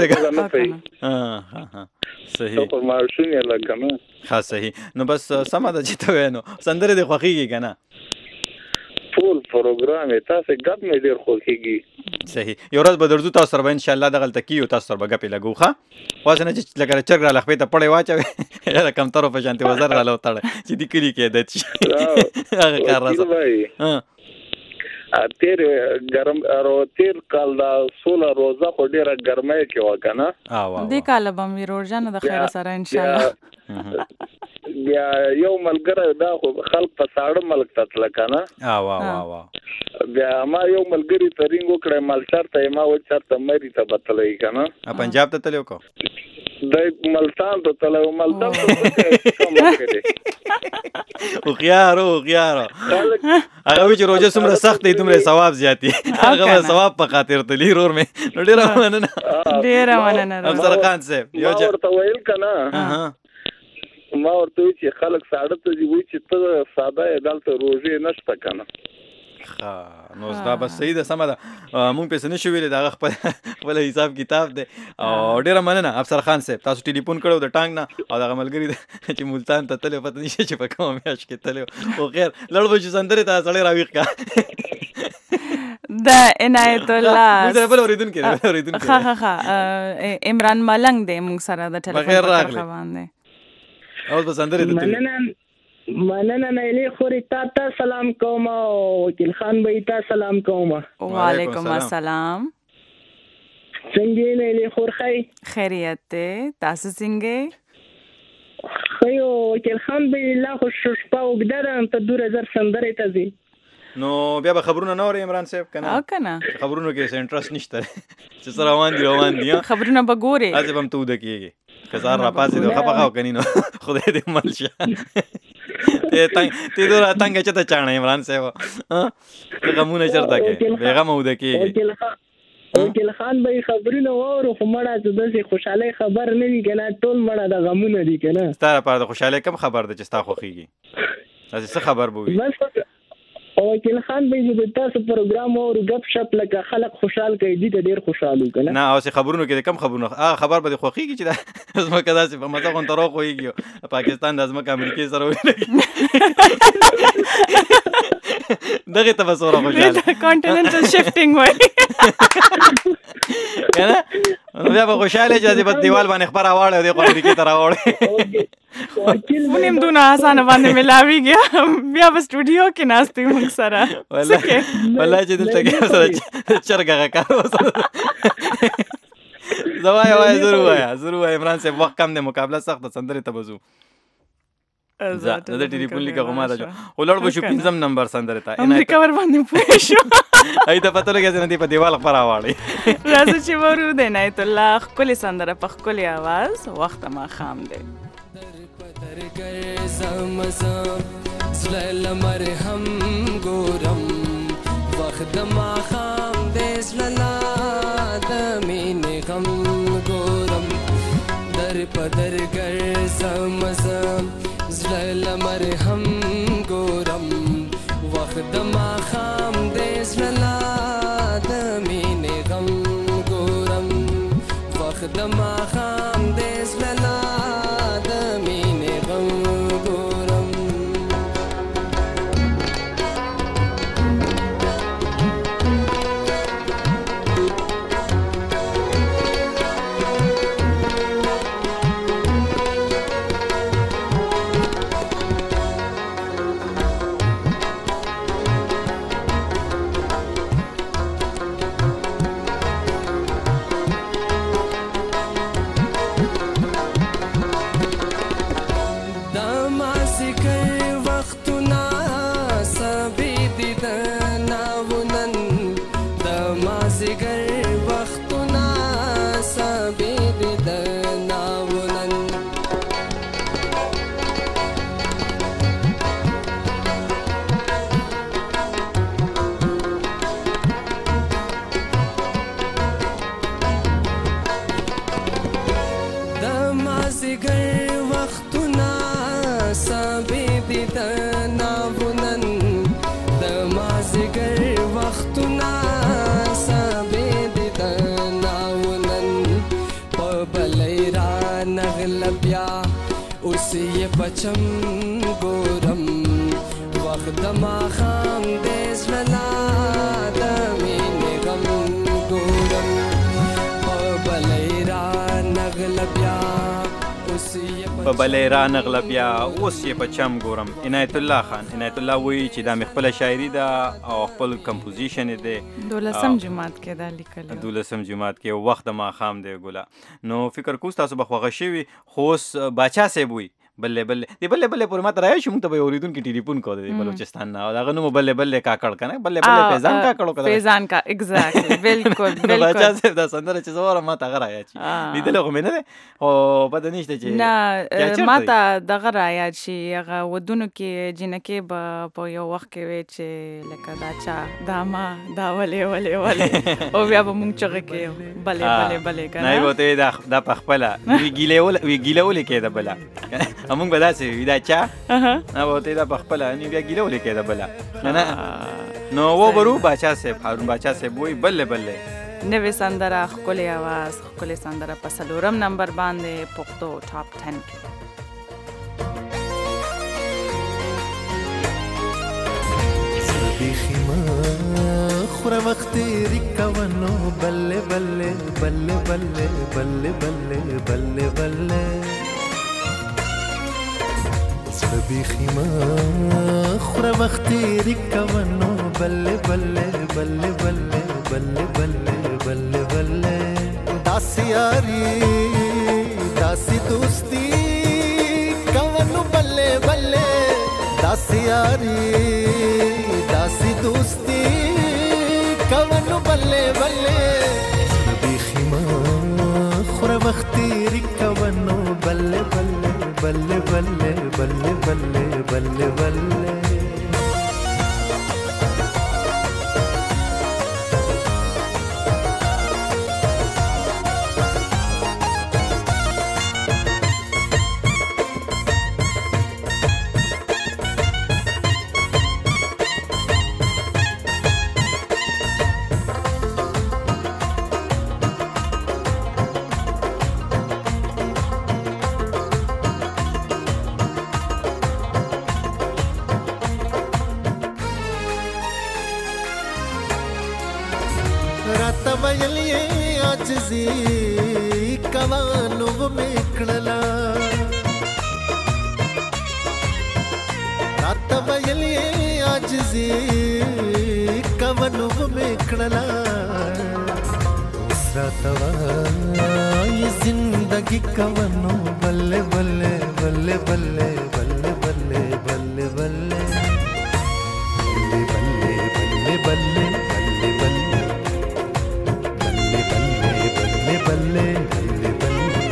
ده؟ صحیح. ماشوم یې لګه نه ښه صحیح. نو بس سمه ده چې ته وایې نو سندرې دې خوښېږي که نه؟ ټول پروګرام یې تاسې ګپ مې ډېر خوښېږي. صحیح. یو ورځ به درځو تاسو سره به انشاءالله دغلته کیو تاسو سره به ګپې لګو. ښه واسې نه چې لکه چرګ راله خپې ته پړې واچوې یاره کمترو په شانتې وزر راله وتړی چې دې کلي کې عادت شي هغه کار راسه. تیر ګرم تیر کال دا سوله روزه خو ډېره ګرمۍ کې وه که نه؟ دې کاله به مې روژانه د خیره سره انشاءالله. بیا یو ملګری دا خو خلک په ساړه ملک ته تله که نه؟ بیا ما یو ملګري ته رینګ وکړی ملچر ته یې ما و چېرته مري ته به تلی که نه؟ پنجاب ته تلی وکړو؟ دی ملتان ته تلی و. ملتان ته کم وکړې. هوښیار هوښیار هغه وایي چې روژه څومره سخت دی دومره ثواب زیات دی. هغه به ثواب په خاطر تلي ورور مې. نو ډېره مننه ډېره مننه افسر خان صاحب. ما ورته ویل که نه ما ورته وایي چې خلک ساړه ته ځي وایي چې ته ساده یې دلته روژې نشته که نه؟ ښه نو دا بس صحیح ده سمه ده. مونږ پې څه نشو ویلی د هغه خپل خپل حساب کتاب دی. او ډېره مننه افسر خان صاحب تاسو ټلیفون کړی د ټانک نه او دغه ملګري چې ملتان ته تللی پته نشته چې په کومه میاشت کې تللی خو خیر لړ به چې سندرې ته سړی راویښ کړه. د عنایت الله موږ سره بل اورېدونکی دی بل اورېدونکی ښه ښه ښه عمران ملنګ دی موږ سره د ټلیفون په طرفه باندې. اوس به سندرې ته تللی. مننه نیلې خورې تا ته سلام کوم او وکیل خان بھائی ته سلام کوم. وعلیکم السلام. څنګه یې نیلې خور ښه خیریت دی تاسو څنګه؟ ښه یو وکیل خان بھائی لا خو شپه اوږده ده ته دوه زر سندرې ته ځي نو بیا به خبرونه نه اورې عمران صاحب که نه؟ او که نه خبرونو کې څه انټرسټ نشته چې څه روان دي روان دي. خبرونه به ګورې هسې به هم ته اوده کېږي که سهار راپاڅېد او خفه خه وکني نو خدای دې مل شه. ته دومره تنګه چېرته چاڼه عمران صاحب ته غمونه چېرته کې بېغمه اوده کېږي. وکیل خان بھائی خبرونه واورو خو مړه څه داسې خوشحالۍ خبر نه وي که نه ټول مړه د غمونه دي که نه. ستا لپاره د خوشحالۍ کم خبر ده چې ستا خوښېږي داسې څه خبر به وي؟ وکیل خان بھائی چې تاسو پروګرام اورو ګپ شپ لکه خلک خوشحال کوي دي ته ډېر خوشحال وو که نه؟ نه اوسې خبرونو کې د کم خبرونه هغه خبر به دې خوښېږي چې دا ځمکه داسې په مزه غونته راوښویږي پاکستان دا ځمکه امریکې سره دغې ته به څومره خوشحاله کانټیننټل شفټینګ وایي که نه نو بیا به خوشحاله چې داسې په دیوال باندې خبره واړی او دې خو امریکې ته راوړی. مونږ هم دونه اسانه باندې ملاویږي بیا به سټوډیو کې ناست یو موږ سره. والله چې دلته کې سره چرګ هغه کار وسره زه وایه وایه زر ووایه زر ووایه عمران صاحب وخت کم دی مقابله سخت ده سندرې ته به ځو. زه د ټلیفون لیکه خو ماته شو خو لوړ به شو پنځم نمبر سندرې ته امریکا ور باندې پوه شو هغې ته پته لګېږي چې نه دې په دیوال خپره واړئ. راځه چې ورو د عنایت الله ښکلې سندره په ښکلې اواز وخت ماښام دی. زړه له مرهم ګورم وخت د ماښام دی زړه لا د مینې غم ګورم در په در ګرځم زه زړه له مرهم ګورم وخت د ماښام دی زړه لا د مینې غم ګورم وخت د ماښام دی زړه لا بیا اوس یې پچم ګورم وخت د ماښام د زړه لا د مینې غم ګورم په بلۍ را نغله بیا په بلې را نغله بیا اوس یې په چم ګورم. عنایت الله خان عنایت الله وایي چې دا مې خپله شاعري ده او خپل کمپوزیشن یې دی. دولسم جماعت کې دا لیکلی دولسم جماعت کې وخت د ماښام دی ګله. نو فکر کوو ستاسو به خوښه شوي خو اوس باچا صاحب وایي بلې بلې دی بلې بلې پورې ما ته رایه شو موږ ته به یې اورېدونکي ټلیفون کوو د بلوچستان نه او د هغه نوم بلې بلې کاکړ که نه بلې بلې فیضان کاکړ وکړه فیضان کا اګزیکټلی بالکل بالکل باچا صاحب دا سندره چې زه واورم ما ته هغه رایاد شي لیدلی خو مې نه دی خو پته نشته چې نه ما ته دغه رایاد شي هغه ودونو کې جینکې به په یو وخت کې وې چې لکه دا چا دا ما دا ولې ولې ولې او بیا به مونږ چغې کېو بلې بلې بلې که نه به ته دا په خپله وي ګیله ولې کېده بله مونږ به داسې وي دا چا نه به ورته دا په خپله بیا ګیله ولې کېده بله نه نو وبرو باچا صاحب هارون باچا صاحب وایي بلې بلې نوې سندره ښکلی اواز ښکلی سندره په څلورم نمبر باندې پښتو ټاپ ټن کې بیخي ما خوره وخت تېرې کوه نو بلې بلې بلې بلې بلې بلې بلې بلې زړه بیخي ما خوره وخت تېرې کوه نو بلې بلې بلې بلې بلې بلې بلې بلې داسې یاري داسې دوستي کوه نو بلې بلې داسې یاري داسې دوستي کوه نو بلې بلې زړه بیخي ما خوره وخت تېرې کوه نو بلې بلې بلې بلې بلې بلې بلې بلې जिंदगी कवनो बल्ले बल्ले बल्ले बल्ले बल्ले बल्ले बल्ले बल्ले बल्ले बल्ले बल्ले बल्ले बल्ले बल्ले बल्ले बल्ले बल्ले बल्ले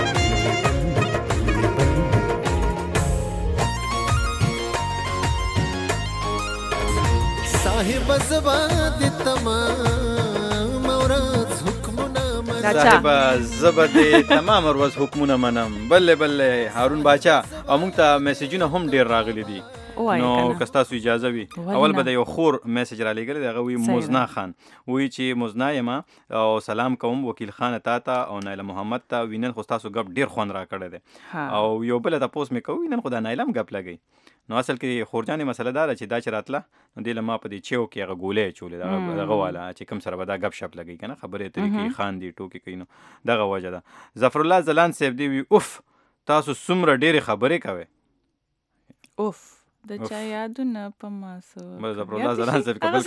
साहिब ज़बाद तमाम औरत صاحب زبه دې تمام ورځ حکمونه منم بلې بلې هارون باچا او موږ ته میسیجونه هم ډېر راغلي دي نو که ستاسو اجازه وي اول به د یو خور میسیج را لېږلی دی هغه وایي مزنا خان وایي چې مزنا یم او سلام کوم وکیل خان تا ته او نایله محمد ته وینن خو ستاسو ګپ ډېر خوند را کړی دی او یو بله تپوس مې کوو نن خو دا نایله هم ګپ لګوي نو اصل کې خورجانې مسله دا ده چې دا چې راتله نو دې له ما په دې چیو کې هغه ګولۍ اچولې دغه والا چې کوم سره به دا ګپ شپ لګوي که نه خبرې اترې کوي خاندي ټوکې کوي نو دغه وجه ده ظفرالله ځلان صاحب دی وي اوف تاسو څومره ډېرې خبرې کوئ اوف د چا یادونه په ما سو ظفرالله ځلان صاحب قبل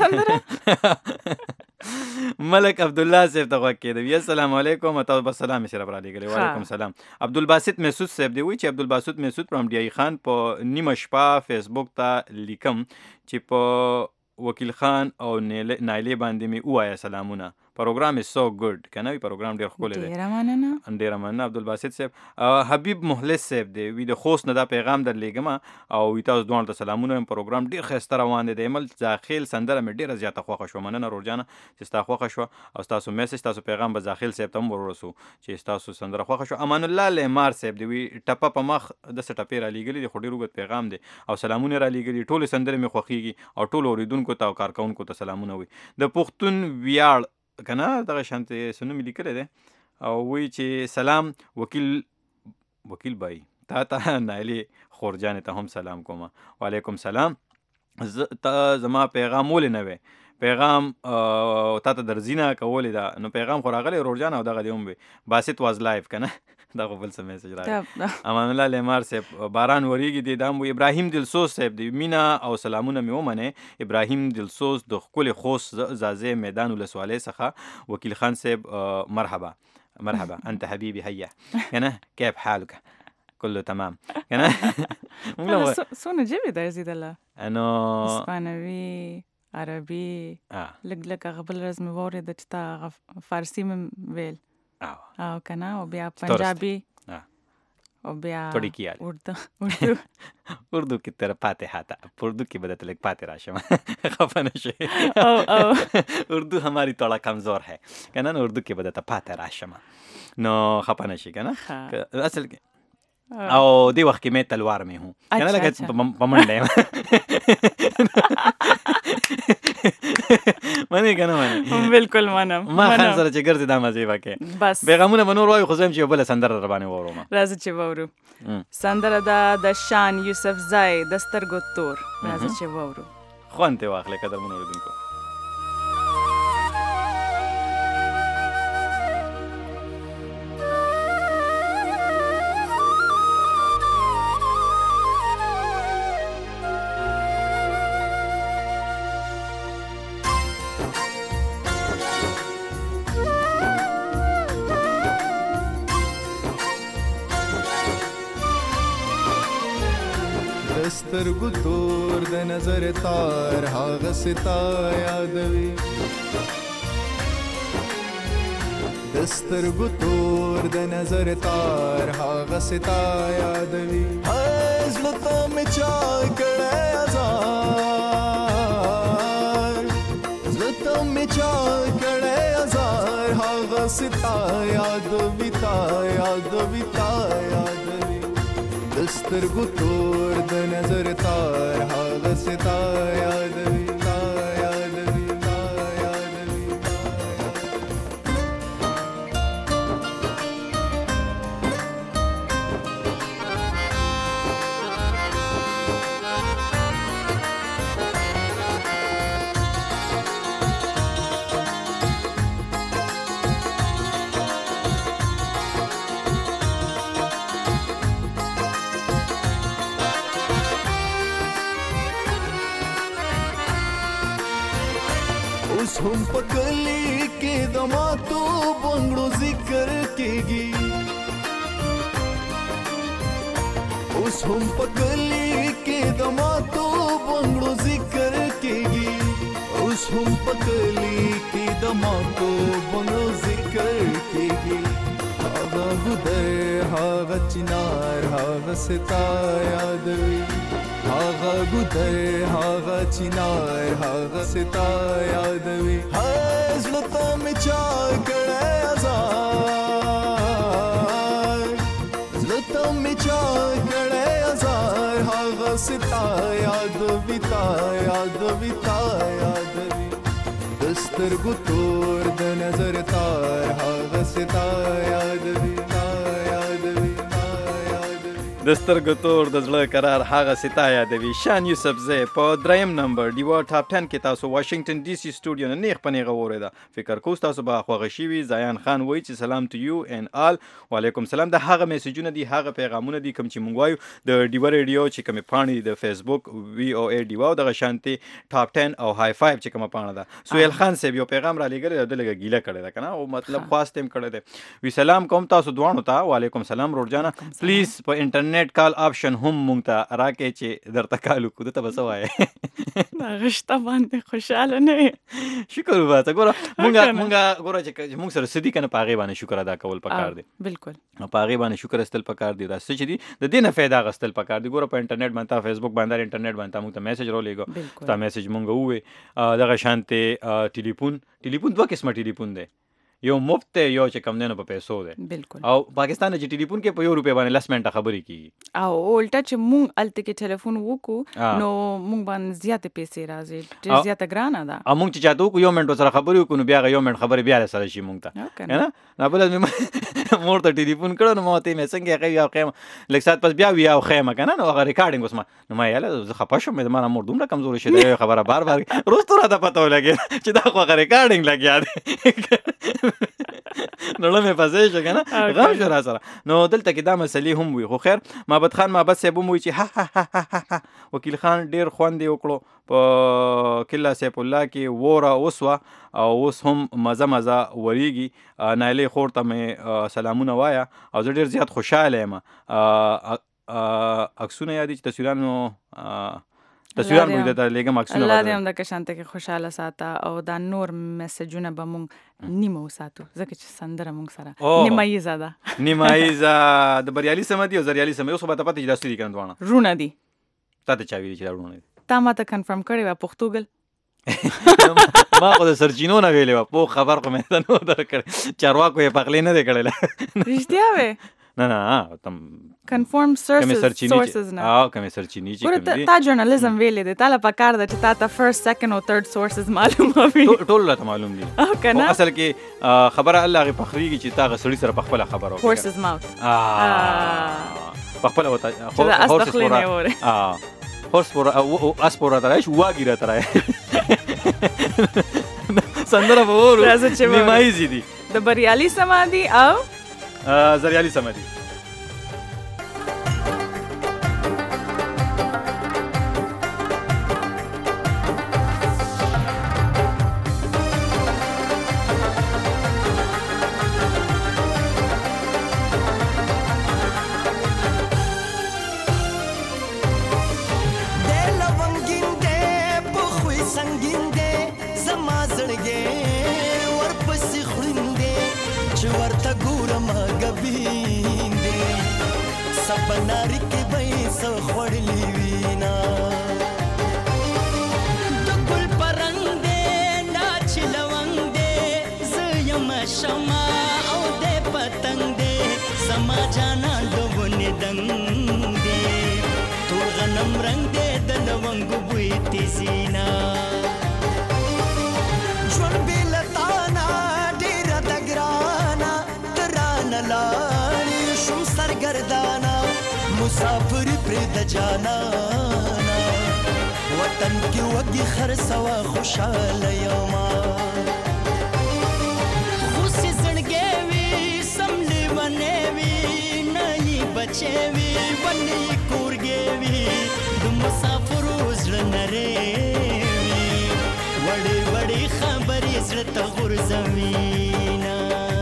ملک عبدالله صاحب ته غوږ کېدوي السلام علیکم تاسو به سلام یې سره رالیږلی وعلیکم سلام عبدالباسط مسعود صاحب دی وایي چې عبدالباسط مسعود پرامډیایي خان په نیمه شپه فیسبوک ته لیکم چې په وکیل خان او نایلې باندې مې ووایه سلامونه پروګرام از سو ګډ که نه وي پروګرام ډېر ښکلی دی ډېره مننه ډېره مننه عبدالباسط صاحب حبیب مخلص صاحب دی وي د خوست نه دا پیغام در لیږمه او وي تاسو دواړو ته سلامونه یم پروګرام ډېر ښایسته روان دی د ایمل زاخیل سندره مې ډېره زیاته خوښه شوه مننه رورجانه چې ستا خوښه شوه او ستاسو میسج ستاسو پیغام به زاخیل صاحب ته هم ورورسو چې ستاسو سندره خوښه شوه امان الله لیمار صاحب دی وي ټپه په مخ داسې ټپې را لیږلي دي خو ډېر اوږد پیغام دی او سلامونه را لیږلي ټولې سندرې مې خوښېږي او ټولو اورېدونکو ته او کارکوونکو ته سلامونه وي د پښتون ویاړ که نه دغه شانتې څه نوم یې لیکلی دی او وایي چې سلام وکیل وکیل بای تا ته نایلی خورجان ته هم سلام کوم. وعلیکم سلام. ته زما پیغام ولې نه وی پیغام تا ته درځینه کولې ده نو پیغام خو راغلی رورجان او دغه دی هم وي باسط واز لایف که نه دغه بل څه میسج راغلی. امان الله لیمار صاحب باران وریږي دی دا هم وي. ابراهیم دلسوز صاحب دی مینا او سلامونه مې ومنې. ابراهیم دلسوز د ښکلې خوست زازې میدان ولسوالۍ څخه. وکیل خان صاحب مرحبا مرحبا انت حبیبي هيا کنه کیف حالک كله تمام کنه. څونه ژبې درزېدله نو اسپانوي عربي لږ لږ هغه بل ورځ مې واورېده چې تا هغه فارسي مې ویل او که نه او بیا پنجابي او بیا اردو اردو اردو کې تر فاتحه ته اردو کې به درته لږ پاتې راشم خفه نه شي. اردو हमारी थोड़ा कमزور है که نه اردو کې به درته پاتې راشم نو خفه نه شي که نه. اصل کې او دی وخت کې مې تلوار مې هوں که نه لکه په منډه یم منې که نه منې بلکل منم. ما خان سره چې ګرځې دا مزې به کې بس پیغامونه به نور وایو خو زه یم چې یو بله سندره در باندې واورم. راځه چې واورو. سندره ده د شان یوسف زای د سترګو تور. راځه چې واورو. خوند ترې واخلئ قدرمنو اورېدونکو. سترګو تور د نظر تار هغه ستا یادوي د سترګو تور د نظر تار هغه ستا یادوي زړه ته مې چا کړی ازار زړه ته مې چا کړی ازار هغه ستا یادوي تا یادوي تا یادوي د سترګو تور د نظر تار هغه ستا یادوي تا یادوي تا یادوي تا اوس هم په کلي کې د ماتو بنګړو ذکر کېږي اوس هم په کلي کې د ماتو بنګړو ذکر کېږي اوس هم په کلي کې د ماتو بنګړو ذکر کېږي هغه ګودر هغه چنار هغه ستا یادوي هغه ګودر هغه چنار هغه ستا یادوي زړه ته مې چا کړی ازار زړه ته مې چا کړی ازار هغه ستا یادوي تا یادوي تا یادوي د سترګو تور د نظر تار هغه ستا یادوي تا یادوي د سترګو تور د زړه قرار هغه ستا یادوي. شان یوسف زی په دریم نمبر ډیوا ټاپ ټن کې تاسو واشنگټن ډي سي سټوډیو نه نیغ په نیغه واورېده. فکر کوم تاسو به خوښه شوي. زایان خان وایي چې سلام ټو یو اینډ آل. وعلیکم سلام. د هغه میسجونه دي هغه پیغامونه دي کوم چې مونږ وایو د ډیوا ریډیو چې کومې پاڼې د فیسبوک وی او ای ډیوا او دغه شانتي ټاپ ټن او های فایو چې کومه پاڼه ده. سهیل خان صاحب یو پیغام را لېږلی ده لږه ګیله کړې ده که نه او مطلب خواست یې هم کړی دی. وی سلام کوم تاسو دواړو ته. وعلیکم سلام روډجانه. پلیز په انټرنیټ کال آپشن هم مونږ ته راکې چې درته کال وکړو. ده ته به څه وایې هغه شته باندې خوشحاله نه یې شکر وباسه. ګوره مونږ مونږ ګوره چې مونږ سره څه دي که نه په هغې باندې شکر ادا کول پکار دی. بلکل په هغې باندې شکر ایستل پکار دي. دا څه چې دي د دې نه فایده اخیستل پکار دي. ګوره په انټرنیټ باندې فیسبوک باندې انټرنیټ باندې مونږ ته میسج راولېږو ستا میسج مونږ ووې. دغه شانتې ټلیفون ټلیفون دوه قسمه ټلیفون دی. یو مفت یو چې کم دینو په پیسو دی بالکل او پاکستان چې ټلیفون کې په یو روپیا باندې لس منټه خبرې کیږي او الټا چې مونږ الته کې ټلیفون وکړو نو مونږ باندې زیاتې پیسې راځي ډېر زیاته ګرانه ده او مونږ چې چاته وکړو یو منټ سره خبرې وکړو نو بیا یو منټ خبرې بیا سره شي مونږ ته نه نه بل مې مور ته ټلیفون کړو نو ماته مې څنګه کوي او خیم لږ سات پس بیا ویا او خیم کنه نو هغه ریکارډینګ اوس ما نو ما یاله زه خپه شوم مې ما مور دومره کمزوري شوه خبره بار بار روز تو راته پته ولګي چې دا خو هغه ریکارډینګ لګیا دی نو لمه پځې شو کنه غم شو را سره نو دلته کې دا مسلې هم وي خو خیر محمد خان محمد صاحب هم وي چې ها ها ها ها وکیل خان ډیر خوندې وکړو په کلا سیف الله کې وره اوسوا او اوس هم مزه مزه وریږي نایلې خور ته مې سلامونه وایا او زه ډیر زیات خوشاله یم عکسونه یادې چې تصویرانو تصویران مې د لګم عکسونه الله دې هم د کشانته کې خوشاله ساته او دا نور میسجونه به مونږ نیمه وساتو ځکه چې سندره مونږ سره نیمایزه ده نیمایزه د بریالي سمدي او زریالي سمدي اوس به ته پته چې دا ستوري کنه دوانه رونه دي تا ته چا ویلي چې دا رونه دي تا ما ته کنفرم کړی و پښتوګل ما خو د سرچینو نه ویلې و په خبر خو مې نه درکړ چارواکو یې پخلې نه دی کړل رښتیا وې نه نه تم کنفرم سورسز نه اه کومه سرچینی چې کوم تا ژورنالیزم ویلې دی تعالی په کار ده چې تا ته فرست سیکنډ او ثرد سورسز معلومه وي ټول ته معلوم دي او کنه اصل کې خبره الله غي فخريږي چې تا غسړي سره په خپل خبره وکړه هورسز ماوث اه په خپل وته هورسز پورا اه هورس پورا او اس پورا ترای شو واګی را ترای سندره وره نیمایزي دي د بریالي سمادي او زریالي سمدي مسافر پر د جانانا وطن کې وګي خرڅوا خوشاله یما خوشي زړګې وي سملي ونه وي نه بچي وي وني کورګې وي د مسافر زړه نره وي وړي وړي خبرې زړه ته غورځوينا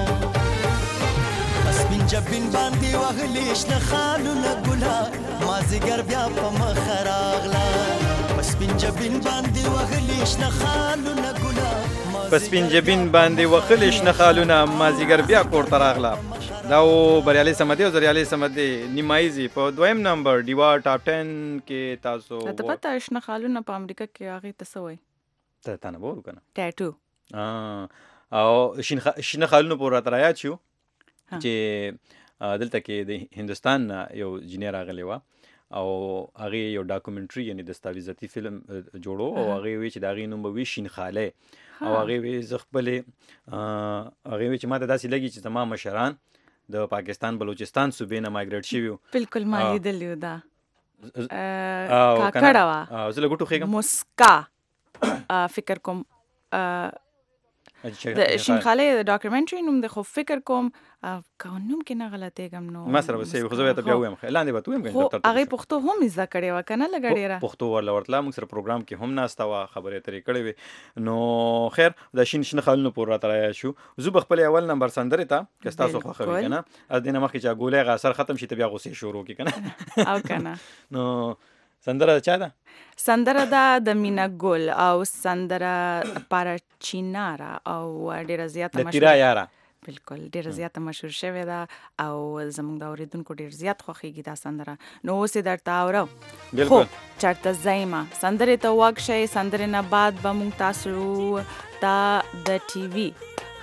جبین باندې وغلیش نه خالونه ګلا مازیګر بیا په مخ راغلا پس پین جبین باندې وغلیش نه خالونه ګلا پس پین جبین باندې وغلیش نه خالونه مازیګر بیا کور ته راغلا دا بریالي سمدي او زریالي سمدي نیمایزي په دویم نمبر دیوا ټاپ ټن کې تاسو ته پته شنه خالونه په امریکا کې هغه تسوي ته تنه وو کنه ټاټو او شنه خالونه پورا ترایات شو چې دلته کې د هندستان یو جنیر راغلی و او هغه یو ډاکومنټري یعنی دستاویزاتي فلم جوړو او هغه وی چې دا غي نوم به شین خاله او هغه وی زغبل هغه وی چې ماته داسې لګي چې تمام مشران د پاکستان بلوچستان صوبې نه مایګریټ شوی بالکل ما لیدلی دا کاکړه وا زه لګټو خېګم مسکا فکر کوم د شین خاله ډاکومنټري نوم د خو فکر کوم قانون کې نه غلطېږم نو ما سره وسې خو زه ته بیا وایم لاندې به تویم کنه هغه پښتو هم زده کړې و کنه لګړې را پښتو ورل ورتلا موږ سره پروګرام کې هم ناستا و خبرې ترې کړې وي نو خیر د شین شین خالونو پور را ترای شو زه بخپل اول نمبر سندره ته که تاسو خو خبرې کنه از دینه مخکې چې ګولې غا سر ختم شي ته بیا غوسې شروع کی کنه او کنه نو سندره چا ده سندره ده د مینا ګل او سندره پارا چینارا او ډیره زیاته مشهور ده یارا بالکل ډیره زیاته مشهور شوی ده او زموږ د اوریدونکو ډیر زیات خوښیږي دا سندره نو اوس درته اورو بالکل چرته زایما سندره ته واک شي سندره نه بعد به مونږ تاسو ته د ټي وي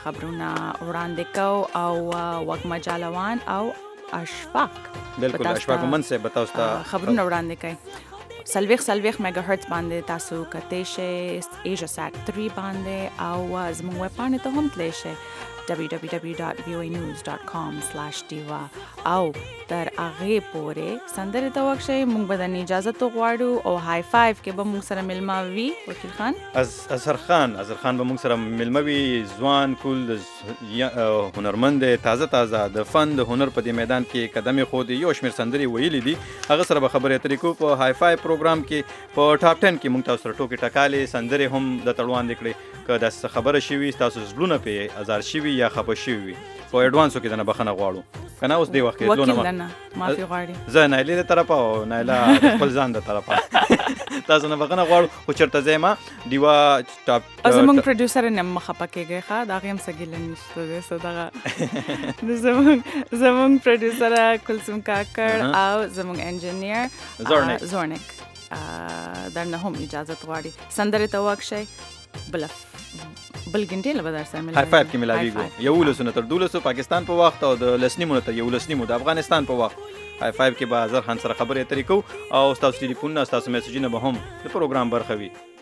خبرونه وړاندې کو او وګما جالوان او اشفاق بالکل اشفاق من سے بتاو ستا خبرونه وړاندې کوي سلويخ سلويخ میگا هرتز باندې تاسو کته شي ایجا سات تhree باندې او زموږ ویب باندې ته هم تللی شئ double-u double-u double-u dot v o a news dot com slash diva او تر هغې پورې سندرې ته وکشئ موږ به درنه اجازه تو غواړو او های فایو کې به موږ سره ملما وي وکیل خان اظهر خان اظهر خان به موږ سره ملما وي ځوان کول هنرمند تازه تازه د فن د هنر په دې میدان کې قدم خود یو شمېر سندرې ویلې دي هغه سره به خبرې اترې کوو په های فایو پروګرام کې په ټاپ ټن کې موږ تاسو سره ټوکې ټکالې سندرې هم د تړوان کړې که داسې خبره شوي تاسو زړونه پې ازار شوي یا خفه شوي وي په ایډوانسو کې دنه بخښنه غواړو که نه اوس دې وخت کې وکیل دنه معافي غواړي زه نایلې د طرفه او نایله د خپل ځان د طرفه تاسو نه بخښنه غواړو خو چېرته ځای ما ډیوا ټاپ زموږ پروډیوسر نه مخه پکېږي ښه د هغې هم څه ګیله نشته دی څه دغه زموږ زموږ پروډیوسر کلثوم کاکړ او زموږ انجینیر زورنک درنه هم اجازت غواړي سندرې ته وکشئ بله بل ګنټې له به در سره های فایو کې ملاویږو یولسو نه تر دولسو پاکستان په وخت او د لسنیمو نه تر یولس نیمو د افغانستان په وخت های فایو کې به اظهر خان سره خبرې اترې کوو او ستاسو ټلیفونونه ستاسو میسجونه به هم د پروګرام برخه وي